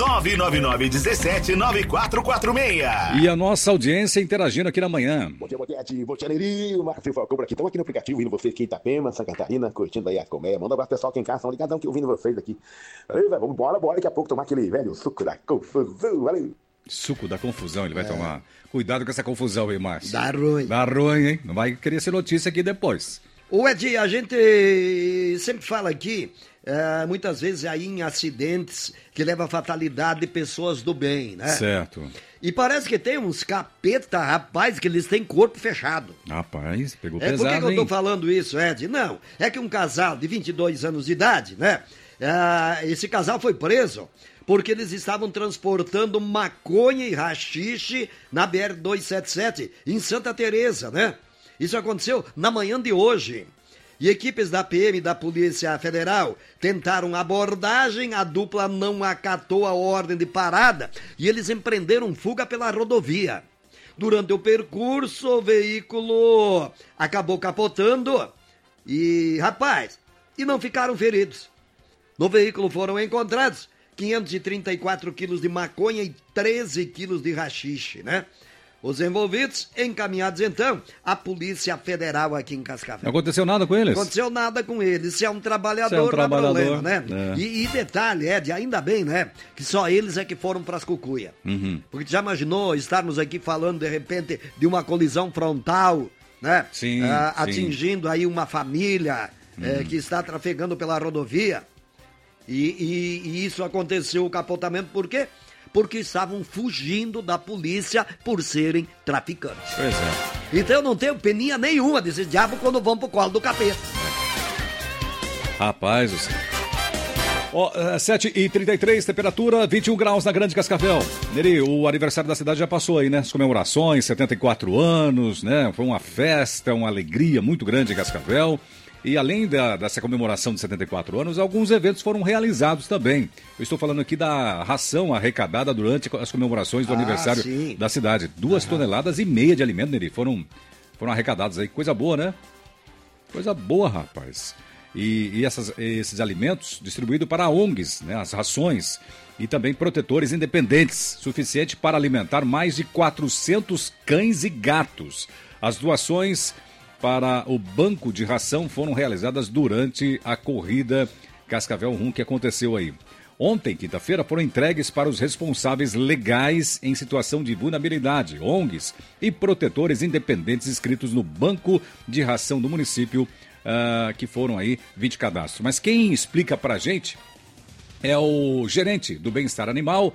Speaker 31: 999179446.
Speaker 1: E a nossa audiência interagindo aqui na manhã.
Speaker 16: Bom dia, bom dia, Neri, o Marcos Falcão por aqui. Estamos aqui no aplicativo, ouvindo vocês aqui em Itapema, Santa Catarina, curtindo aí a colmeia. Manda um abraço pessoal aqui em casa, estão ligadão aqui ouvindo vocês aqui. Valeu, vamos bora, daqui a pouco tomar aquele velho suco da confusão, valeu.
Speaker 1: Suco da confusão, ele vai tomar. Cuidado com essa confusão aí, Márcio.
Speaker 3: Dá ruim.
Speaker 1: Dá ruim, hein? Não vai querer ser notícia aqui depois.
Speaker 3: Ô Edi, a gente sempre fala aqui, muitas vezes aí em acidentes que levam a fatalidade de pessoas do bem, né?
Speaker 1: Certo.
Speaker 3: E parece que tem uns capeta, rapaz, que eles têm corpo fechado.
Speaker 1: Rapaz, pegou
Speaker 3: Por
Speaker 1: pesado,
Speaker 3: que eu tô falando isso, Ed? Não, é que um casal de 22 anos de idade, né? Esse casal foi preso porque eles estavam transportando maconha e haxixe na BR-277, em Santa Teresa, né? Isso aconteceu na manhã de hoje. E equipes da PM e da Polícia Federal tentaram abordagem, a dupla não acatou a ordem de parada e eles empreenderam fuga pela rodovia. Durante o percurso, o veículo acabou capotando e, rapaz, não ficaram feridos. No veículo foram encontrados 534 quilos de maconha e 13 quilos de haxixe, né? Os envolvidos encaminhados, então, à Polícia Federal aqui em Cascavel.
Speaker 1: Não aconteceu nada com eles?
Speaker 3: Não aconteceu nada com eles. Se é um trabalhador, não há problema, né?
Speaker 1: É.
Speaker 3: E detalhe, Ed, ainda bem, né? Que só eles é que foram pras cucuia.
Speaker 1: Uhum.
Speaker 3: Porque já imaginou estarmos aqui falando, de repente, de uma colisão frontal, né?
Speaker 1: Sim,
Speaker 3: atingindo aí uma família que está trafegando pela rodovia. E isso aconteceu, o capotamento, por quê? Porque estavam fugindo da polícia por serem traficantes.
Speaker 1: Pois é.
Speaker 3: Então eu não tenho peninha nenhuma desse diabo quando vão pro colo do capeta.
Speaker 1: Rapaz, 7h33, temperatura 21 graus na Grande Cascavel. Neri, o aniversário da cidade já passou aí, né? As comemorações, 74 anos, né? Foi uma festa, uma alegria muito grande em Cascavel. E além dessa comemoração de 74 anos, alguns eventos foram realizados também. Eu estou falando aqui da ração arrecadada durante as comemorações do aniversário da cidade. 2,5 toneladas de alimento, Neri, foram arrecadados aí. Coisa boa, né? Coisa boa, rapaz. E esses alimentos distribuídos para ONGs, né? As rações e também protetores independentes, suficiente para alimentar mais de 400 cães e gatos. As doações para o banco de ração foram realizadas durante a corrida Cascavel Rum que aconteceu aí. Ontem, quinta-feira, foram entregues para os responsáveis legais em situação de vulnerabilidade, ONGs e protetores independentes inscritos no banco de ração do município, que foram aí 20 cadastros. Mas quem explica pra gente é o gerente do Bem-Estar Animal,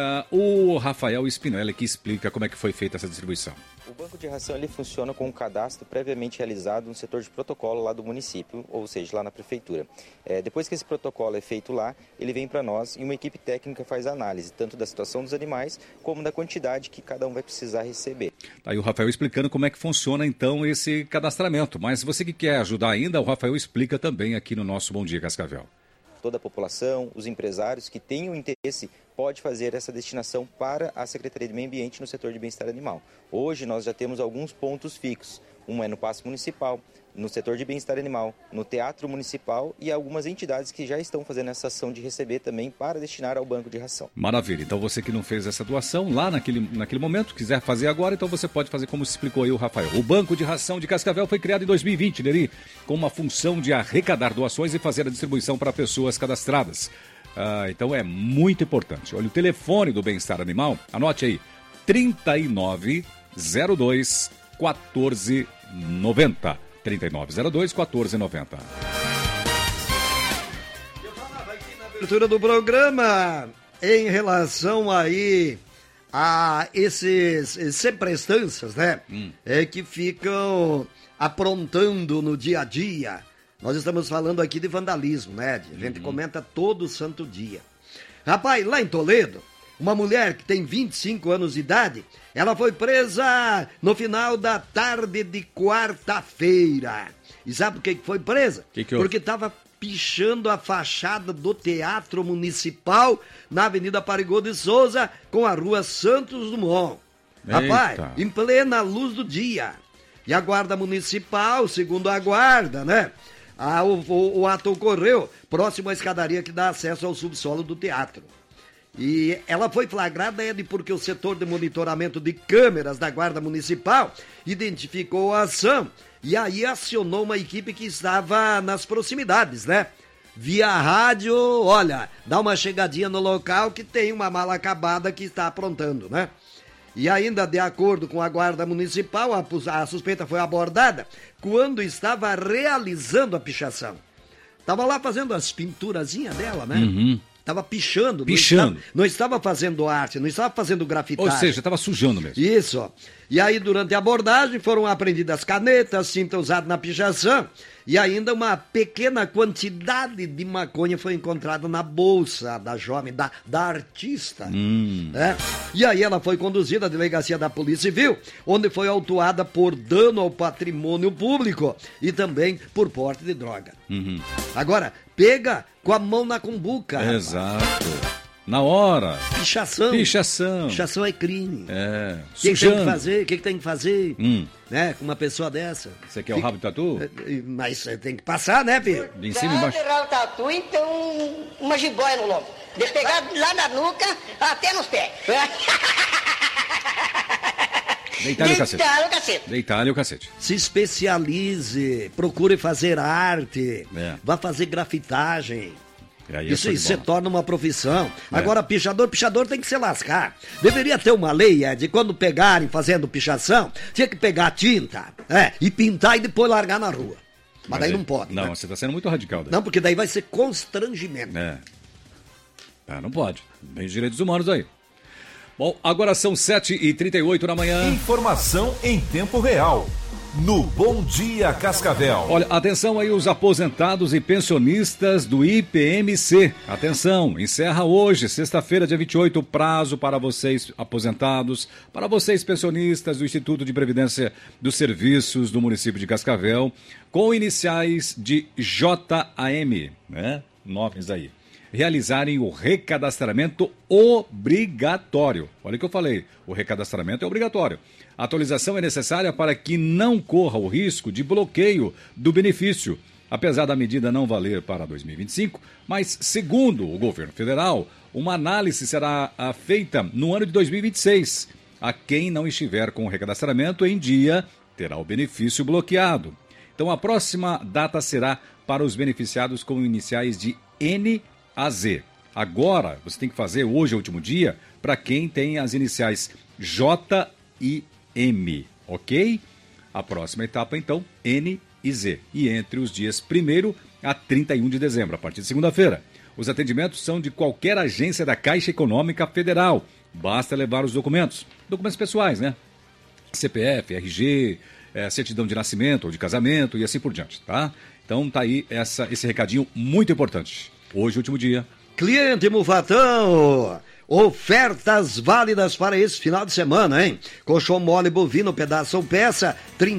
Speaker 1: o Rafael Spinelli, que explica como é que foi feita essa distribuição.
Speaker 5: O banco de ração ele funciona com um cadastro previamente realizado no setor de protocolo lá do município, ou seja, lá na prefeitura. Depois que esse protocolo é feito lá, ele vem para nós e uma equipe técnica faz a análise, tanto da situação dos animais, como da quantidade que cada um vai precisar receber.
Speaker 1: Tá aí o Rafael explicando como é que funciona então esse cadastramento. Mas você que quer ajudar ainda, o Rafael explica também aqui no nosso Bom Dia Cascavel.
Speaker 5: Toda a população, os empresários que tenham interesse pode fazer essa destinação para a Secretaria de Meio Ambiente no setor de bem-estar animal. Hoje nós já temos alguns pontos fixos. Um é no Paço Municipal, no setor de bem-estar animal, no Teatro Municipal e algumas entidades que já estão fazendo essa ação de receber também para destinar ao banco de ração.
Speaker 1: Maravilha. Então você que não fez essa doação lá naquele momento, quiser fazer agora, então você pode fazer como explicou aí o Rafael. O Banco de Ração de Cascavel foi criado em 2020, Neri, com uma função de arrecadar doações e fazer a distribuição para pessoas cadastradas. Então é muito importante. Olha, o telefone do Bem-Estar Animal, anote aí, 3902 1490. 3902 1490.
Speaker 3: Abertura do programa em relação aí a esses sempre-estanças, né? Que ficam aprontando no dia a dia. Nós estamos falando aqui de vandalismo, né? A gente comenta todo santo dia. Rapaz, lá em Toledo, uma mulher que tem 25 anos de idade, ela foi presa no final da tarde de quarta-feira. E sabe por que foi presa? Porque estava pichando a fachada do Teatro Municipal na Avenida Parigô de Souza com a Rua Santos Dumont. Rapaz, em plena luz do dia. E a Guarda Municipal, segundo a Guarda, né? O ato ocorreu próximo à escadaria que dá acesso ao subsolo do teatro. E ela foi flagrada, porque o setor de monitoramento de câmeras da Guarda Municipal identificou a ação e aí acionou uma equipe que estava nas proximidades, né? via rádio, olha, dá uma chegadinha no local que tem uma mala acabada que está aprontando, né? E ainda, de acordo com a Guarda Municipal, a suspeita foi abordada quando estava realizando a pichação. Estava lá fazendo as pinturazinhas dela, né?
Speaker 1: Uhum.
Speaker 3: Estava pichando. Não estava fazendo arte, não estava fazendo grafitagem.
Speaker 1: Ou seja, estava sujando mesmo.
Speaker 3: Isso, ó. E aí, durante a abordagem, foram apreendidas canetas, cinta usada na pichação e ainda uma pequena quantidade de maconha foi encontrada na bolsa da jovem, da artista. Né? E aí ela foi conduzida à delegacia da Polícia Civil, onde foi autuada por dano ao patrimônio público e também por porte de droga.
Speaker 1: Uhum.
Speaker 3: Agora, pega com a mão na cumbuca.
Speaker 1: Exato. Na hora.
Speaker 3: Pichação. Pichação é crime.
Speaker 1: É.
Speaker 3: O que tem que fazer? O que tem que fazer? Né? Com uma pessoa dessa.
Speaker 1: Você quer o rabo de tatu?
Speaker 3: Mas tem que passar, né, Pedro?
Speaker 1: De em cima e embaixo.
Speaker 7: Rabo de tatu, então uma jiboia no lombo. De pegar lá na nuca até nos pés.
Speaker 1: Deitar-lhe o cacete.
Speaker 3: Se especialize, procure fazer arte, vá fazer grafitagem. Isso se torna uma profissão. Agora, pichador tem que se lascar. Deveria ter uma lei, de quando pegarem fazendo pichação, tinha que pegar tinta, e pintar e depois largar na rua. Mas daí não pode.
Speaker 1: Não,
Speaker 3: né?
Speaker 1: você está sendo muito radical. Daí.
Speaker 3: Não, porque daí vai ser constrangimento.
Speaker 1: Não pode. Tem direitos humanos aí. Bom, agora são 7h38 da manhã.
Speaker 12: Informação em tempo real. No Bom Dia Cascavel.
Speaker 1: Olha, atenção aí os aposentados e pensionistas do IPMC. Atenção, encerra hoje, sexta-feira, dia 28, o prazo para vocês aposentados, para vocês pensionistas do Instituto de Previdência dos Serviços do município de Cascavel, com iniciais de JAM, né? Nomes aí. Realizarem o recadastramento obrigatório. Olha o que eu falei, o recadastramento é obrigatório. A atualização é necessária para que não corra o risco de bloqueio do benefício, apesar da medida não valer para 2025, mas, segundo o governo federal, uma análise será feita no ano de 2026. A quem não estiver com o recadastramento em dia, terá o benefício bloqueado. Então, a próxima data será para os beneficiados com iniciais de NAZ. Agora, você tem que fazer, hoje é o último dia, para quem tem as iniciais J e M, ok? A próxima etapa, então, N e Z. E entre os dias 1º a 31 de dezembro, a partir de segunda-feira. Os atendimentos são de qualquer agência da Caixa Econômica Federal. Basta levar os documentos pessoais, né? CPF, RG, certidão de nascimento ou de casamento e assim por diante, tá? Então tá aí esse recadinho muito importante. Hoje, último dia.
Speaker 3: Cliente Mufatão! Ofertas válidas para esse final de semana, hein? Colchão mole bovino, pedaço ou peça, R$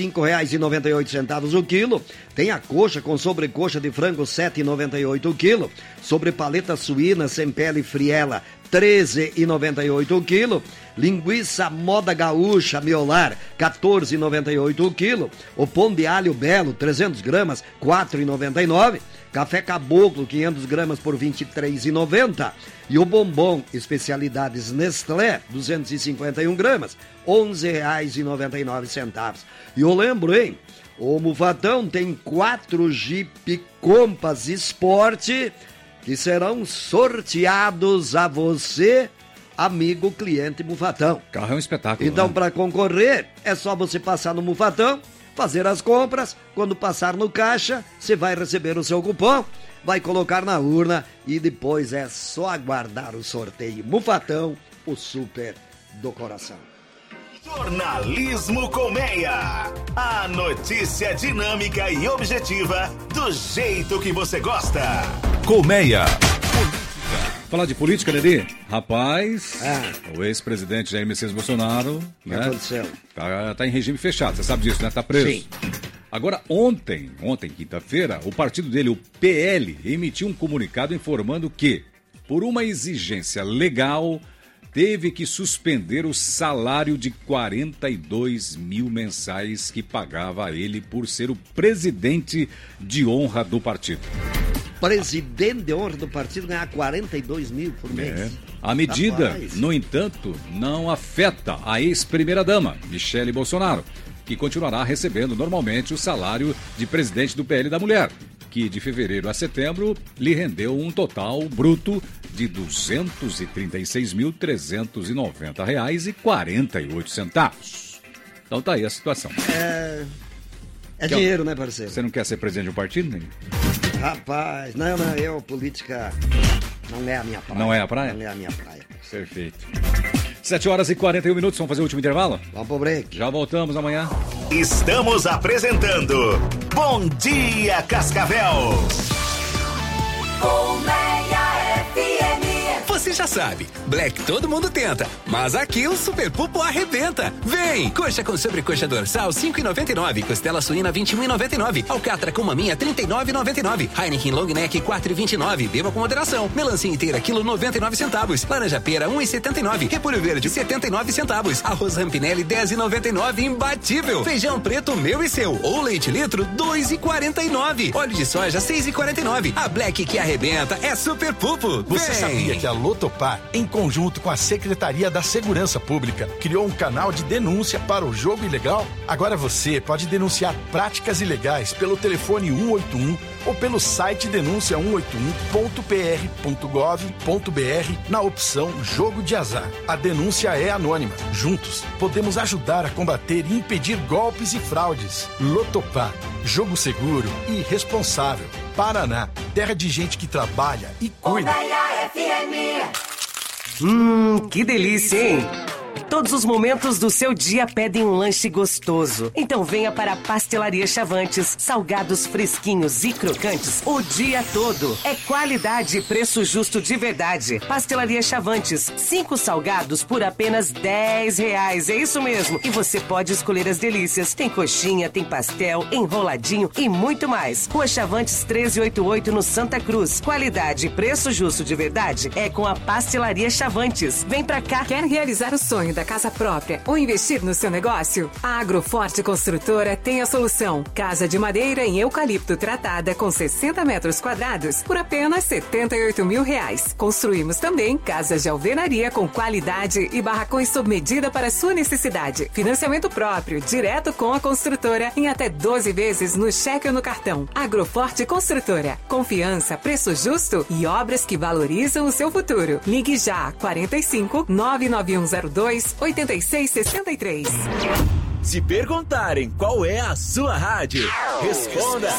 Speaker 3: 35,98 o quilo. Tem a coxa com sobrecoxa de frango, R$ 7,98 o quilo. Sobre paleta suína, sem pele friela, R$ 13,98 o quilo. Linguiça moda gaúcha miolar, R$ 14,98 o quilo. O pão de alho belo, 300 gramas, R$ 4,99. Café caboclo, 500 gramas por R$ 23,90. E o bombom especialidades Nestlé, 251 gramas, R$ 11,99. E eu lembro, hein? O Mufatão tem 4 Jeep Compass Sport que serão sorteados a você, amigo cliente Mufatão.
Speaker 1: Carro é um espetáculo.
Speaker 3: Então,
Speaker 1: né?
Speaker 3: para concorrer, é só você passar no Mufatão, fazer as compras. Quando passar no caixa, você vai receber o seu cupom, vai colocar na urna e depois é só aguardar o sorteio. Mufatão, o super do coração.
Speaker 10: Jornalismo Colmeia. A notícia dinâmica e objetiva do jeito que você gosta.
Speaker 12: Colmeia.
Speaker 1: Falar de política, Lelê? Rapaz, o ex-presidente Jair Messias Bolsonaro,
Speaker 3: O que aconteceu?
Speaker 1: Tá em regime fechado, você sabe disso, né? Tá preso.
Speaker 3: Sim.
Speaker 1: Agora, ontem, quinta-feira, o partido dele, o PL, emitiu um comunicado informando que, por uma exigência legal, teve que suspender o salário de 42 mil mensais que pagava a ele por ser o presidente de honra do partido.
Speaker 3: Presidente de honra do partido ganhar 42 mil por mês.
Speaker 1: A medida, no entanto, não afeta a ex-primeira-dama, Michele Bolsonaro, que continuará recebendo normalmente o salário de presidente do PL da Mulher. que de fevereiro a setembro lhe rendeu um total bruto de R$ 236.390,48. Então tá aí a situação.
Speaker 3: É dinheiro, né, parceiro?
Speaker 1: Você não quer ser presidente de um partido, nem?
Speaker 3: Rapaz, não, política não é a minha praia.
Speaker 1: Não é a praia?
Speaker 3: Não é a minha praia.
Speaker 1: Perfeito. 7h41, vamos fazer o último intervalo?
Speaker 3: Vamos pro break.
Speaker 1: Já voltamos amanhã.
Speaker 10: Estamos apresentando Bom Dia Cascavel.
Speaker 26: Você já sabe, Black todo mundo tenta, mas aqui o Super Pupo arrebenta. Vem! Coxa com sobrecoxa dorsal 5,99, costela suína 21,99, alcatra com maminha 39,99, Heineken Long Neck 4,29, beba com moderação. Melancia inteira quilo 99 centavos, laranja pera 1,79, repolho verde 79 centavos, arroz Rampinelli 10,99, imbatível. Feijão preto meu e seu, ou leite litro 2,49, óleo de soja 6,49. A Black que arrebenta é Super Pupo.
Speaker 30: Você sabia que a Lotopar, em conjunto com a Secretaria da Segurança Pública, criou um canal de denúncia para o jogo ilegal? Agora você pode denunciar práticas ilegais pelo telefone 181 ou pelo site denuncia181.pr.gov.br na opção Jogo de Azar. A denúncia é anônima. Juntos, podemos ajudar a combater e impedir golpes e fraudes. Lotopar, jogo seguro e responsável. Paraná, terra de gente que trabalha e cuida.
Speaker 11: Que delícia, hein? Todos os momentos do seu dia pedem um lanche gostoso. Então venha para a Pastelaria Chavantes. Salgados fresquinhos e crocantes o dia todo. É qualidade e preço justo de verdade. Pastelaria Chavantes. 5 salgados por apenas R$10. É isso mesmo. E você pode escolher as delícias. Tem coxinha, tem pastel, enroladinho e muito mais. Rua Chavantes 1388 no Santa Cruz. Qualidade e preço justo de verdade é com a Pastelaria Chavantes. Vem pra cá.
Speaker 13: Quer realizar o sonho da casa própria ou investir no seu negócio? A Agroforte Construtora tem a solução. Casa de madeira em eucalipto tratada com 60 metros quadrados por apenas R$78 mil. Construímos também casas de alvenaria com qualidade e barracões sob medida para sua necessidade. Financiamento próprio, direto com a construtora, em até 12 vezes no cheque ou no cartão. Agroforte Construtora. Confiança, preço justo e obras que valorizam o seu futuro. Ligue já 45 99102 8663.
Speaker 14: Se perguntarem qual é a sua rádio, responda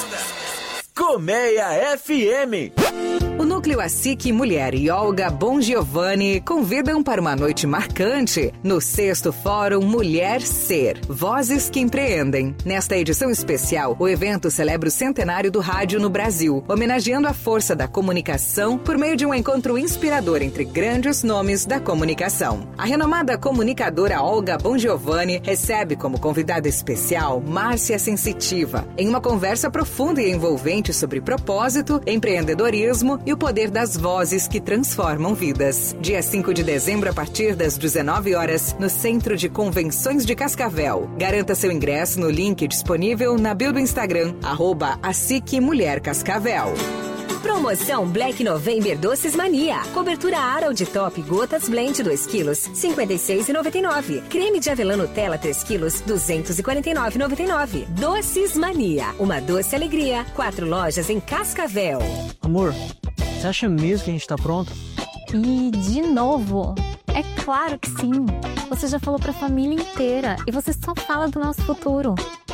Speaker 14: Colmeia FM.
Speaker 25: O Núcleo ASIC Mulher e Olga Bongiovanni convidam para uma noite marcante no 6º Fórum Mulher Ser, Vozes que Empreendem. Nesta edição especial, o evento celebra o centenário do rádio no Brasil, homenageando a força da comunicação por meio de um encontro inspirador entre grandes nomes da comunicação. A renomada comunicadora Olga Bongiovanni recebe como convidada especial Márcia Sensitiva, em uma conversa profunda e envolvente sobre propósito, empreendedorismo e o poder das vozes que transformam vidas. Dia 5 de dezembro, a partir das 19 horas, no Centro de Convenções de Cascavel. Garanta seu ingresso no link disponível na bio do Instagram, @ASIC Mulher Cascavel.
Speaker 29: Promoção Black November Doces Mania. Cobertura Arald Top Gotas Blend 2 kg, R$ 56,99. Creme de avelã Nutella 3 kg, R$ 249,99. Doces Mania. Uma doce alegria. 4 lojas em Cascavel.
Speaker 17: Amor, você acha mesmo que a gente tá pronto?
Speaker 18: Ih, de novo? É claro que sim. Você já falou pra família inteira e você só fala do nosso futuro.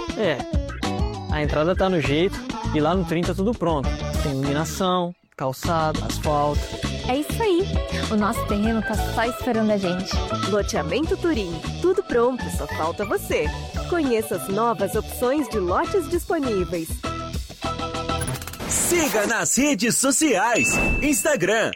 Speaker 17: A entrada tá no jeito e lá no 30 tudo pronto. Tem iluminação, calçado, asfalto.
Speaker 18: É isso aí. O nosso terreno tá só esperando a gente.
Speaker 19: Loteamento Turim. Tudo pronto, só falta você. Conheça as novas opções de lotes disponíveis.
Speaker 14: Siga nas redes sociais. Instagram,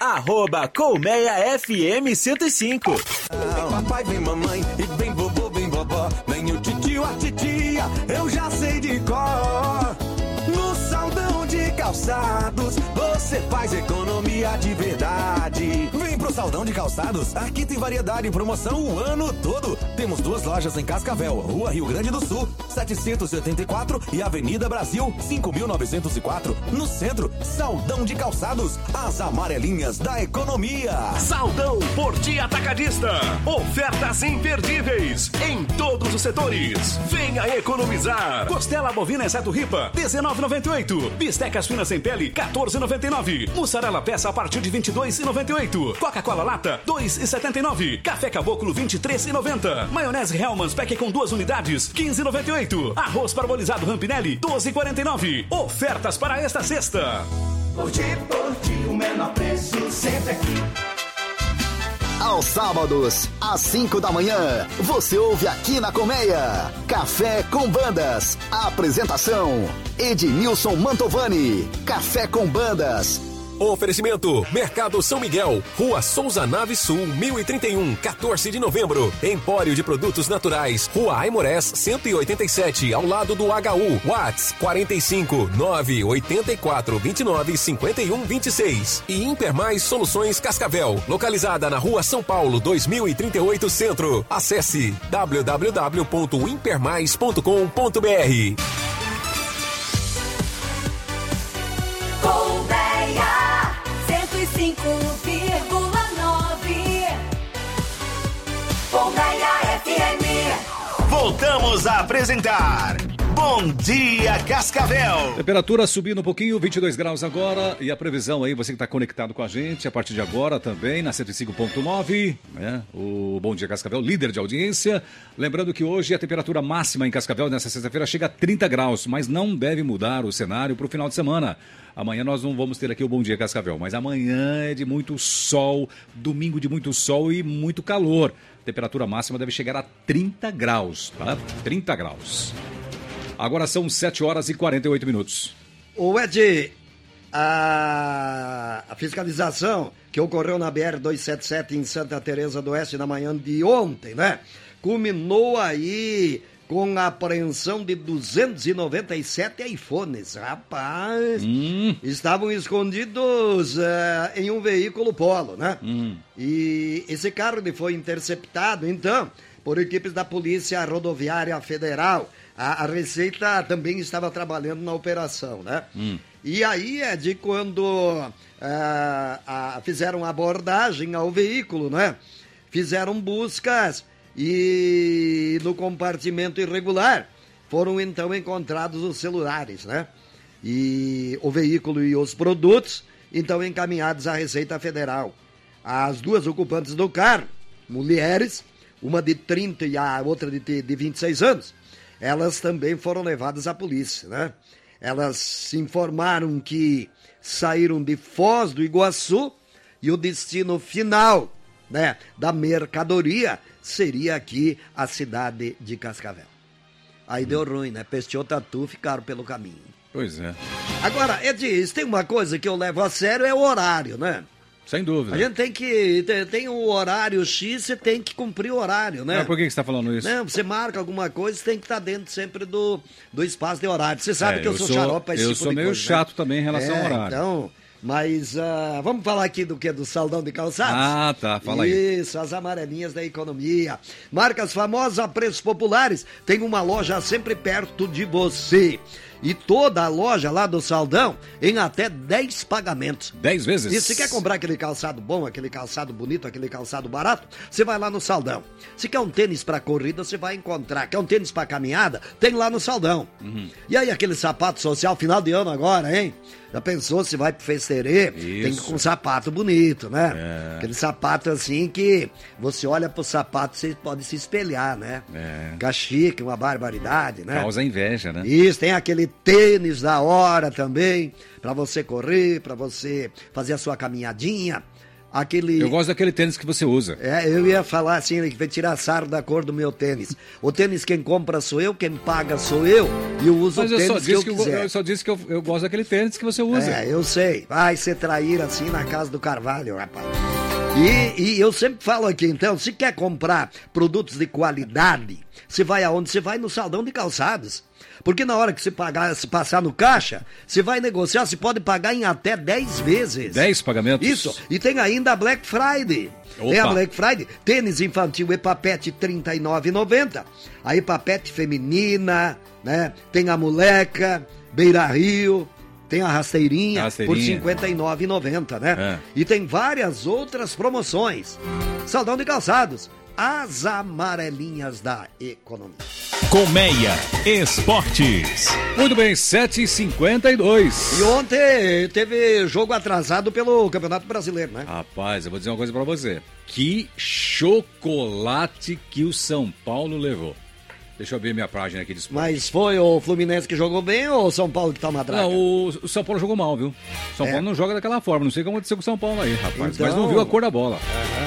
Speaker 14: @ColmeiaFM105.
Speaker 20: Papai, vem mamãe, e vem vovô, vem vovó. Vem o titio, a titia, eu já sei de cor. No Saldão de Calçados, você faz economia de verdade. Vem pro Saldão de Calçados, aqui tem variedade em promoção o ano todo. Temos 2 lojas em Cascavel, Rua Rio Grande do Sul, 784 e Avenida Brasil 5904, no centro. Saldão de Calçados, as amarelinhas da economia.
Speaker 31: Saldão por Dia Atacadista. Ofertas imperdíveis em todos os setores. Venha economizar. Costela bovina exceto ripa, R$19,98. Bistecas finas sem pele, R$14,99. Mussarela peça a partir de R$22,98. Coca-Cola lata, R$2,79. Café Caboclo, R$23,90. Maionese Hellmann's Pack com 2 unidades, R$15,98. Arroz parbolizado Rampinelli, R$12,49. Ofertas para esta sexta.
Speaker 20: Por ti, o menor preço sempre aqui.
Speaker 6: Aos sábados, às 5 da manhã, você ouve aqui na Colmeia, Café com Bandas. Apresentação, Edmilson Mantovani. Café com Bandas.
Speaker 2: Oferecimento, Mercado São Miguel, Rua Souza Naves Sul, 1031, 14 de novembro. Empório de Produtos Naturais, Rua Aimorés, 187, ao lado do HU. Whats 45 984 29 51 26. E Impermais Soluções Cascavel, localizada na Rua São Paulo, 2038 Centro. Acesse www.impermais.com.br.
Speaker 20: Colmeia 105,9. Colmeia FM.
Speaker 10: Voltamos a apresentar Bom Dia Cascavel.
Speaker 1: Temperatura subindo um pouquinho, 22 graus agora. E a previsão aí, você que está conectado com a gente, a partir de agora também, na 105.9, né? O Bom Dia Cascavel, líder de audiência. Lembrando que hoje a temperatura máxima em Cascavel, nessa sexta-feira, chega a 30 graus, mas não deve mudar o cenário para o final de semana. Amanhã nós não vamos ter aqui o Bom Dia Cascavel, mas amanhã é de muito sol, domingo de muito sol e muito calor. Temperatura máxima deve chegar a 30 graus, tá? 30 graus. Agora são 7 horas e 48 minutos.
Speaker 3: Ô Ed, a fiscalização que ocorreu na BR-277 em Santa Teresa do Oeste na manhã de ontem, né? Culminou aí com a apreensão de 297 iPhones. Rapaz, estavam escondidos em um veículo Polo, né? E esse carro ele foi interceptado, então, por equipes da Polícia Rodoviária Federal. A Receita também estava trabalhando na operação, né? E aí é de quando fizeram a abordagem ao veículo, né? Fizeram buscas e no compartimento irregular foram então encontrados os celulares, né? E o veículo e os produtos então encaminhados à Receita Federal. As duas ocupantes do carro, mulheres, uma de 30 e a outra de 26 anos, elas também foram levadas à polícia, né? Elas se informaram que saíram de Foz do Iguaçu e o destino final, né, da mercadoria seria aqui a cidade de Cascavel. Aí deu ruim, né? Pesteou tatu, ficaram pelo caminho.
Speaker 1: Pois é.
Speaker 3: Agora, Edis, tem uma coisa que eu levo a sério, é o horário, né?
Speaker 1: Sem dúvida.
Speaker 3: A gente tem que... Tem um horário X, você tem que cumprir o horário, né?
Speaker 1: Mas por que você está falando isso?
Speaker 3: Não, você marca alguma coisa, você tem que estar dentro sempre do espaço de horário. Você sabe que eu sou xarope para esse tipo de coisa.
Speaker 1: Eu sou meio chato, né? Também em relação ao horário.
Speaker 3: Então... Mas vamos falar aqui do que? Do Saldão de Calçados?
Speaker 1: Ah, tá. Fala aí.
Speaker 3: Isso, as amarelinhas da economia. Marcas famosas a preços populares. Tem uma loja sempre perto de você. E toda a loja lá do Saldão em até 10 pagamentos.
Speaker 1: 10 vezes?
Speaker 3: E se quer comprar aquele calçado bom, aquele calçado bonito, aquele calçado barato, você vai lá no Saldão. Se quer um tênis pra corrida, você vai encontrar. Quer um tênis pra caminhada? Tem lá no Saldão. E aí aquele sapato social, final de ano agora, hein? Já pensou se vai pro festerê? Tem que ir com um sapato bonito, né? É. Aquele sapato assim que você olha pro sapato, você pode se espelhar, né? Fica chique, uma barbaridade, né?
Speaker 1: Causa inveja, né?
Speaker 3: Isso, tem aquele tênis da hora também, pra você correr, pra você fazer a sua caminhadinha.
Speaker 1: Eu gosto daquele tênis que você usa.
Speaker 3: Eu ia falar assim, que vai tirar sarro da cor do meu tênis. O tênis quem compra sou eu, quem paga sou eu, e eu uso o tênis que eu quiser.
Speaker 1: Eu só disse que eu gosto daquele tênis que você usa.
Speaker 3: Eu sei. Vai ser trair assim na casa do Carvalho, rapaz. E eu sempre falo aqui, então, se quer comprar produtos de qualidade, você vai aonde? Você vai no Saldão de Calçados. Porque na hora que se passar no caixa, você vai negociar, você pode pagar em até 10 vezes.
Speaker 1: 10 pagamentos?
Speaker 3: Isso. E tem ainda a Black Friday.
Speaker 1: Opa.
Speaker 3: Tem a Black Friday, tênis infantil Epapete R$ 39,90. A Epapete feminina, né? Tem a Moleca, Beira Rio, tem a rasteirinha. Por R$ 59,90, né?
Speaker 1: É.
Speaker 3: E tem várias outras promoções. Saldão de calçados, as amarelinhas da economia.
Speaker 1: Colmeia Esportes. Muito bem, 7h52.
Speaker 3: E ontem teve jogo atrasado pelo Campeonato Brasileiro, né?
Speaker 1: Rapaz, eu vou dizer uma coisa pra você. Que chocolate que o São Paulo levou. Deixa eu abrir minha página aqui de esporte.
Speaker 3: Mas foi o Fluminense que jogou bem ou o São Paulo que tá uma draga?
Speaker 1: Não, o São Paulo jogou mal, viu? São Paulo não joga daquela forma. Não sei o que aconteceu com o São Paulo aí, rapaz.
Speaker 3: Então...
Speaker 1: Mas não viu a cor da bola.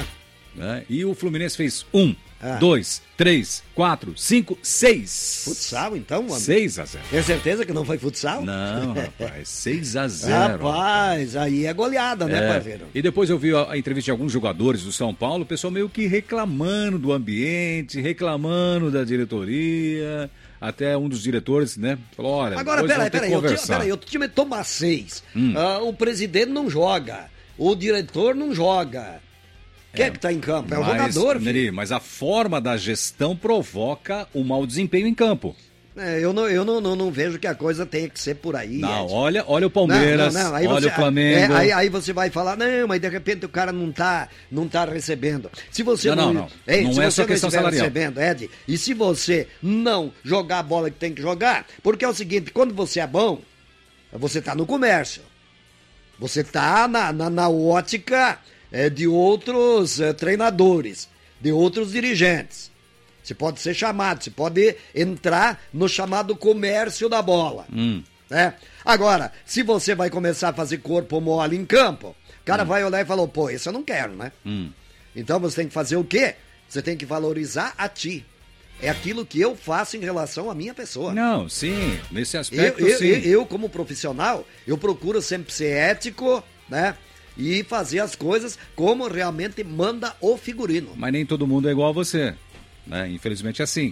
Speaker 1: Né? E o Fluminense fez 1, 2, 3, 4, 5, 6.
Speaker 3: Futsal, então, mano?
Speaker 1: 6-0.
Speaker 3: Tem certeza que não foi futsal?
Speaker 1: Não, rapaz. 6-0.
Speaker 3: Rapaz, aí é goleada, né, parceiro?
Speaker 1: E depois eu vi a entrevista de alguns jogadores do São Paulo, o pessoal meio que reclamando do ambiente, reclamando da diretoria. Até um dos diretores, né, falou, olha...
Speaker 3: Agora, peraí, o time toma 6. O presidente não joga, o diretor não joga. Quem é que tá em campo? É o jogador,
Speaker 1: filho. Mas a forma da gestão provoca o mau desempenho em campo.
Speaker 3: Eu não vejo que a coisa tenha que ser por aí.
Speaker 1: Não, olha o Palmeiras, olha o Flamengo.
Speaker 3: Aí você vai falar, não, mas de repente o cara não tá recebendo. Se você
Speaker 1: não é só questão salarial.
Speaker 3: Recebendo, Ed, e se você não jogar a bola que tem que jogar, porque é o seguinte, quando você é bom, você tá no comércio. Você tá na ótica de outros treinadores, de outros dirigentes. Você pode ser chamado, você pode entrar no chamado comércio da bola. Né? Agora, se você vai começar a fazer corpo mole em campo, o cara vai olhar e falar, pô, isso eu não quero, né? Então você tem que fazer o quê? Você tem que valorizar a ti. É aquilo que eu faço em relação à minha pessoa.
Speaker 1: Não, sim, nesse aspecto sim.
Speaker 3: Eu, como profissional, eu procuro sempre ser ético, né? E fazer as coisas como realmente manda o figurino.
Speaker 1: Mas nem todo mundo é igual a você, né? Infelizmente é assim.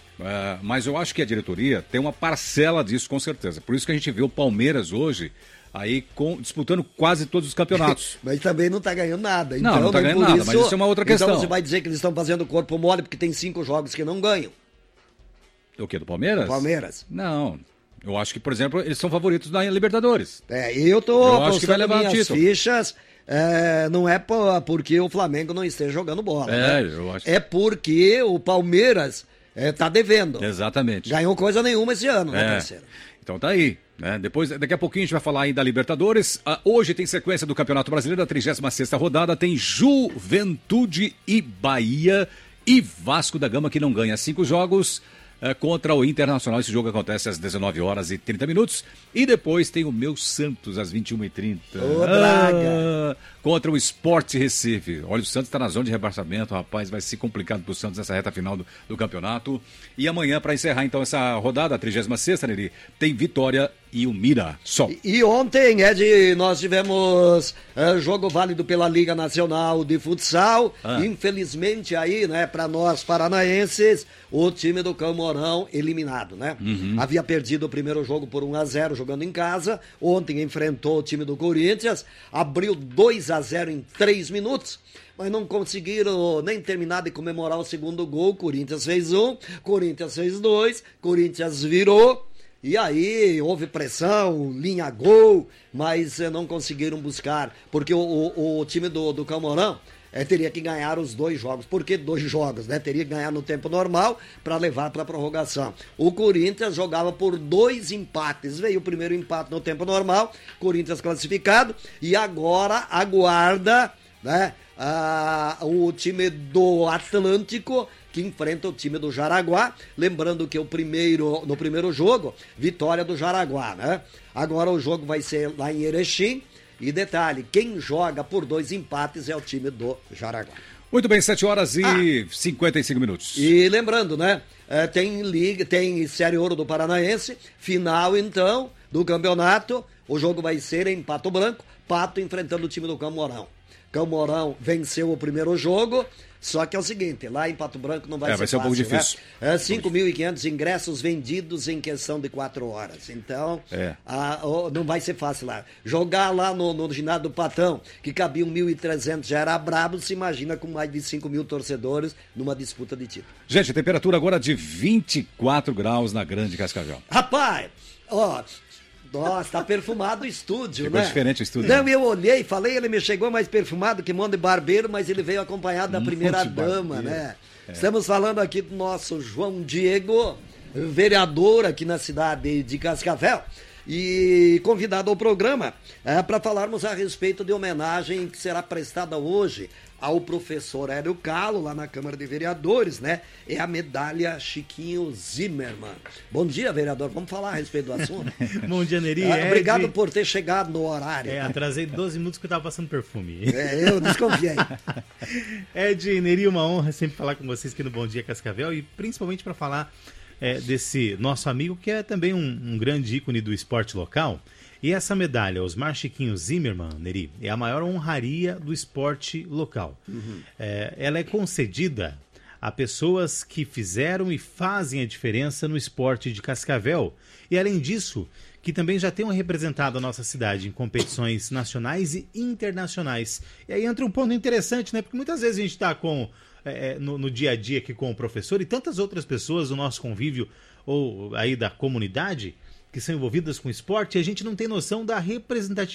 Speaker 1: Mas eu acho que a diretoria tem uma parcela disso, com certeza. Por isso que a gente vê o Palmeiras hoje aí disputando quase todos os campeonatos.
Speaker 3: Mas também não tá ganhando nada.
Speaker 1: Então, não tá ganhando nada, mas isso é uma outra questão.
Speaker 3: Então você vai dizer que eles estão fazendo corpo mole porque tem 5 jogos que não ganham.
Speaker 1: O quê? Do Palmeiras?
Speaker 3: Palmeiras.
Speaker 1: Não. Eu acho que, por exemplo, eles são favoritos da Libertadores.
Speaker 3: Eu tô
Speaker 1: acho que vai levar
Speaker 3: minhas fichas, não é porque o Flamengo não esteja jogando bola. Né?
Speaker 1: Eu acho.
Speaker 3: É porque o Palmeiras tá devendo.
Speaker 1: Exatamente.
Speaker 3: Ganhou coisa nenhuma esse ano, né, parceiro?
Speaker 1: Então tá aí. Né? Daqui a pouquinho a gente vai falar aí da Libertadores. Hoje tem sequência do Campeonato Brasileiro, da 36ª rodada. Tem Juventude e Bahia e Vasco da Gama, que não ganha 5 jogos. Contra o Internacional. Esse jogo acontece às 19h30. E depois tem o meu Santos às 21h30. Contra o Sport Recife. Olha, o Santos está na zona de rebaixamento, rapaz, vai ser complicado para o Santos nessa reta final do campeonato. E amanhã, para encerrar então essa rodada, a 36ª, Neri, tem Vitória e o Mirassol.
Speaker 3: E ontem, Ed, nós tivemos jogo válido pela Liga Nacional de Futsal. Infelizmente aí, né, para nós paranaenses, o time do Camorão eliminado, né? Havia perdido o primeiro jogo por 1-0 jogando em casa. Ontem enfrentou o time do Corinthians, abriu 2-0 em 3 minutos. Mas não conseguiram nem terminar de comemorar o segundo gol. Corinthians fez 1, Corinthians fez 2, Corinthians virou. E aí houve pressão, linha gol, mas não conseguiram buscar, porque o time do Camorão teria que ganhar os 2 jogos. Por que 2 jogos? Né? Teria que ganhar no tempo normal para levar para a prorrogação. O Corinthians jogava por 2 empates. Veio o primeiro empate no tempo normal, Corinthians classificado, e agora aguarda, né, o time do Atlântico, que enfrenta o time do Jaraguá. Lembrando que no primeiro jogo, vitória do Jaraguá, né? Agora o jogo vai ser lá em Erechim. E detalhe, quem joga por 2 empates é o time do Jaraguá.
Speaker 1: Muito bem, 7h55.
Speaker 3: E lembrando, né? Tem Série Ouro do Paranaense, final então do campeonato. O jogo vai ser em Pato Branco, Pato enfrentando o time do Camorão. Camorão venceu o primeiro jogo, só que é o seguinte, lá em Pato Branco não vai ser fácil,
Speaker 1: um pouco difícil.
Speaker 3: Né? 5.500 ingressos vendidos em questão de 4 horas. Então, não vai ser fácil lá. Jogar lá no ginásio do Patão, que cabia 1.300, já era brabo, se imagina com mais de 5.000 torcedores numa disputa de título.
Speaker 1: Gente, a temperatura agora de 24 graus na Grande Cascavel.
Speaker 3: Rapaz, nossa, tá perfumado o estúdio,
Speaker 1: Ficou
Speaker 3: né?
Speaker 1: diferente o estúdio.
Speaker 3: Não, eu olhei, falei, ele me chegou mais perfumado que Monde Barbeiro, mas ele veio acompanhado da primeira dama, né? Estamos falando aqui do nosso João Diego, vereador aqui na cidade de Cascavel, e convidado ao programa para falarmos a respeito de homenagem que será prestada hoje ao professor Hélio Calo, lá na Câmara de Vereadores, né? É a medalha Chiquinho Zimmermann. Bom dia, vereador. Vamos falar a respeito do assunto?
Speaker 4: Bom dia, Neri.
Speaker 3: Obrigado por ter chegado no horário.
Speaker 4: Atrasei 12 minutos que eu estava passando perfume.
Speaker 3: Eu desconfiei.
Speaker 4: Ed, Neri, uma honra sempre falar com vocês aqui no Bom Dia Cascavel e principalmente para falar desse nosso amigo que é também um grande ícone do esporte local. E essa medalha, Osmar Chiquinho Zimmermann, Neri, é a maior honraria do esporte local. Ela é concedida a pessoas que fizeram e fazem a diferença no esporte de Cascavel. E além disso, que também já tenham representado a nossa cidade em competições nacionais e internacionais. E aí entra um ponto interessante, né? Porque muitas vezes a gente está no dia a dia aqui com o professor e tantas outras pessoas do nosso convívio ou aí da comunidade que são envolvidas com esporte, e a gente não tem noção da representatividade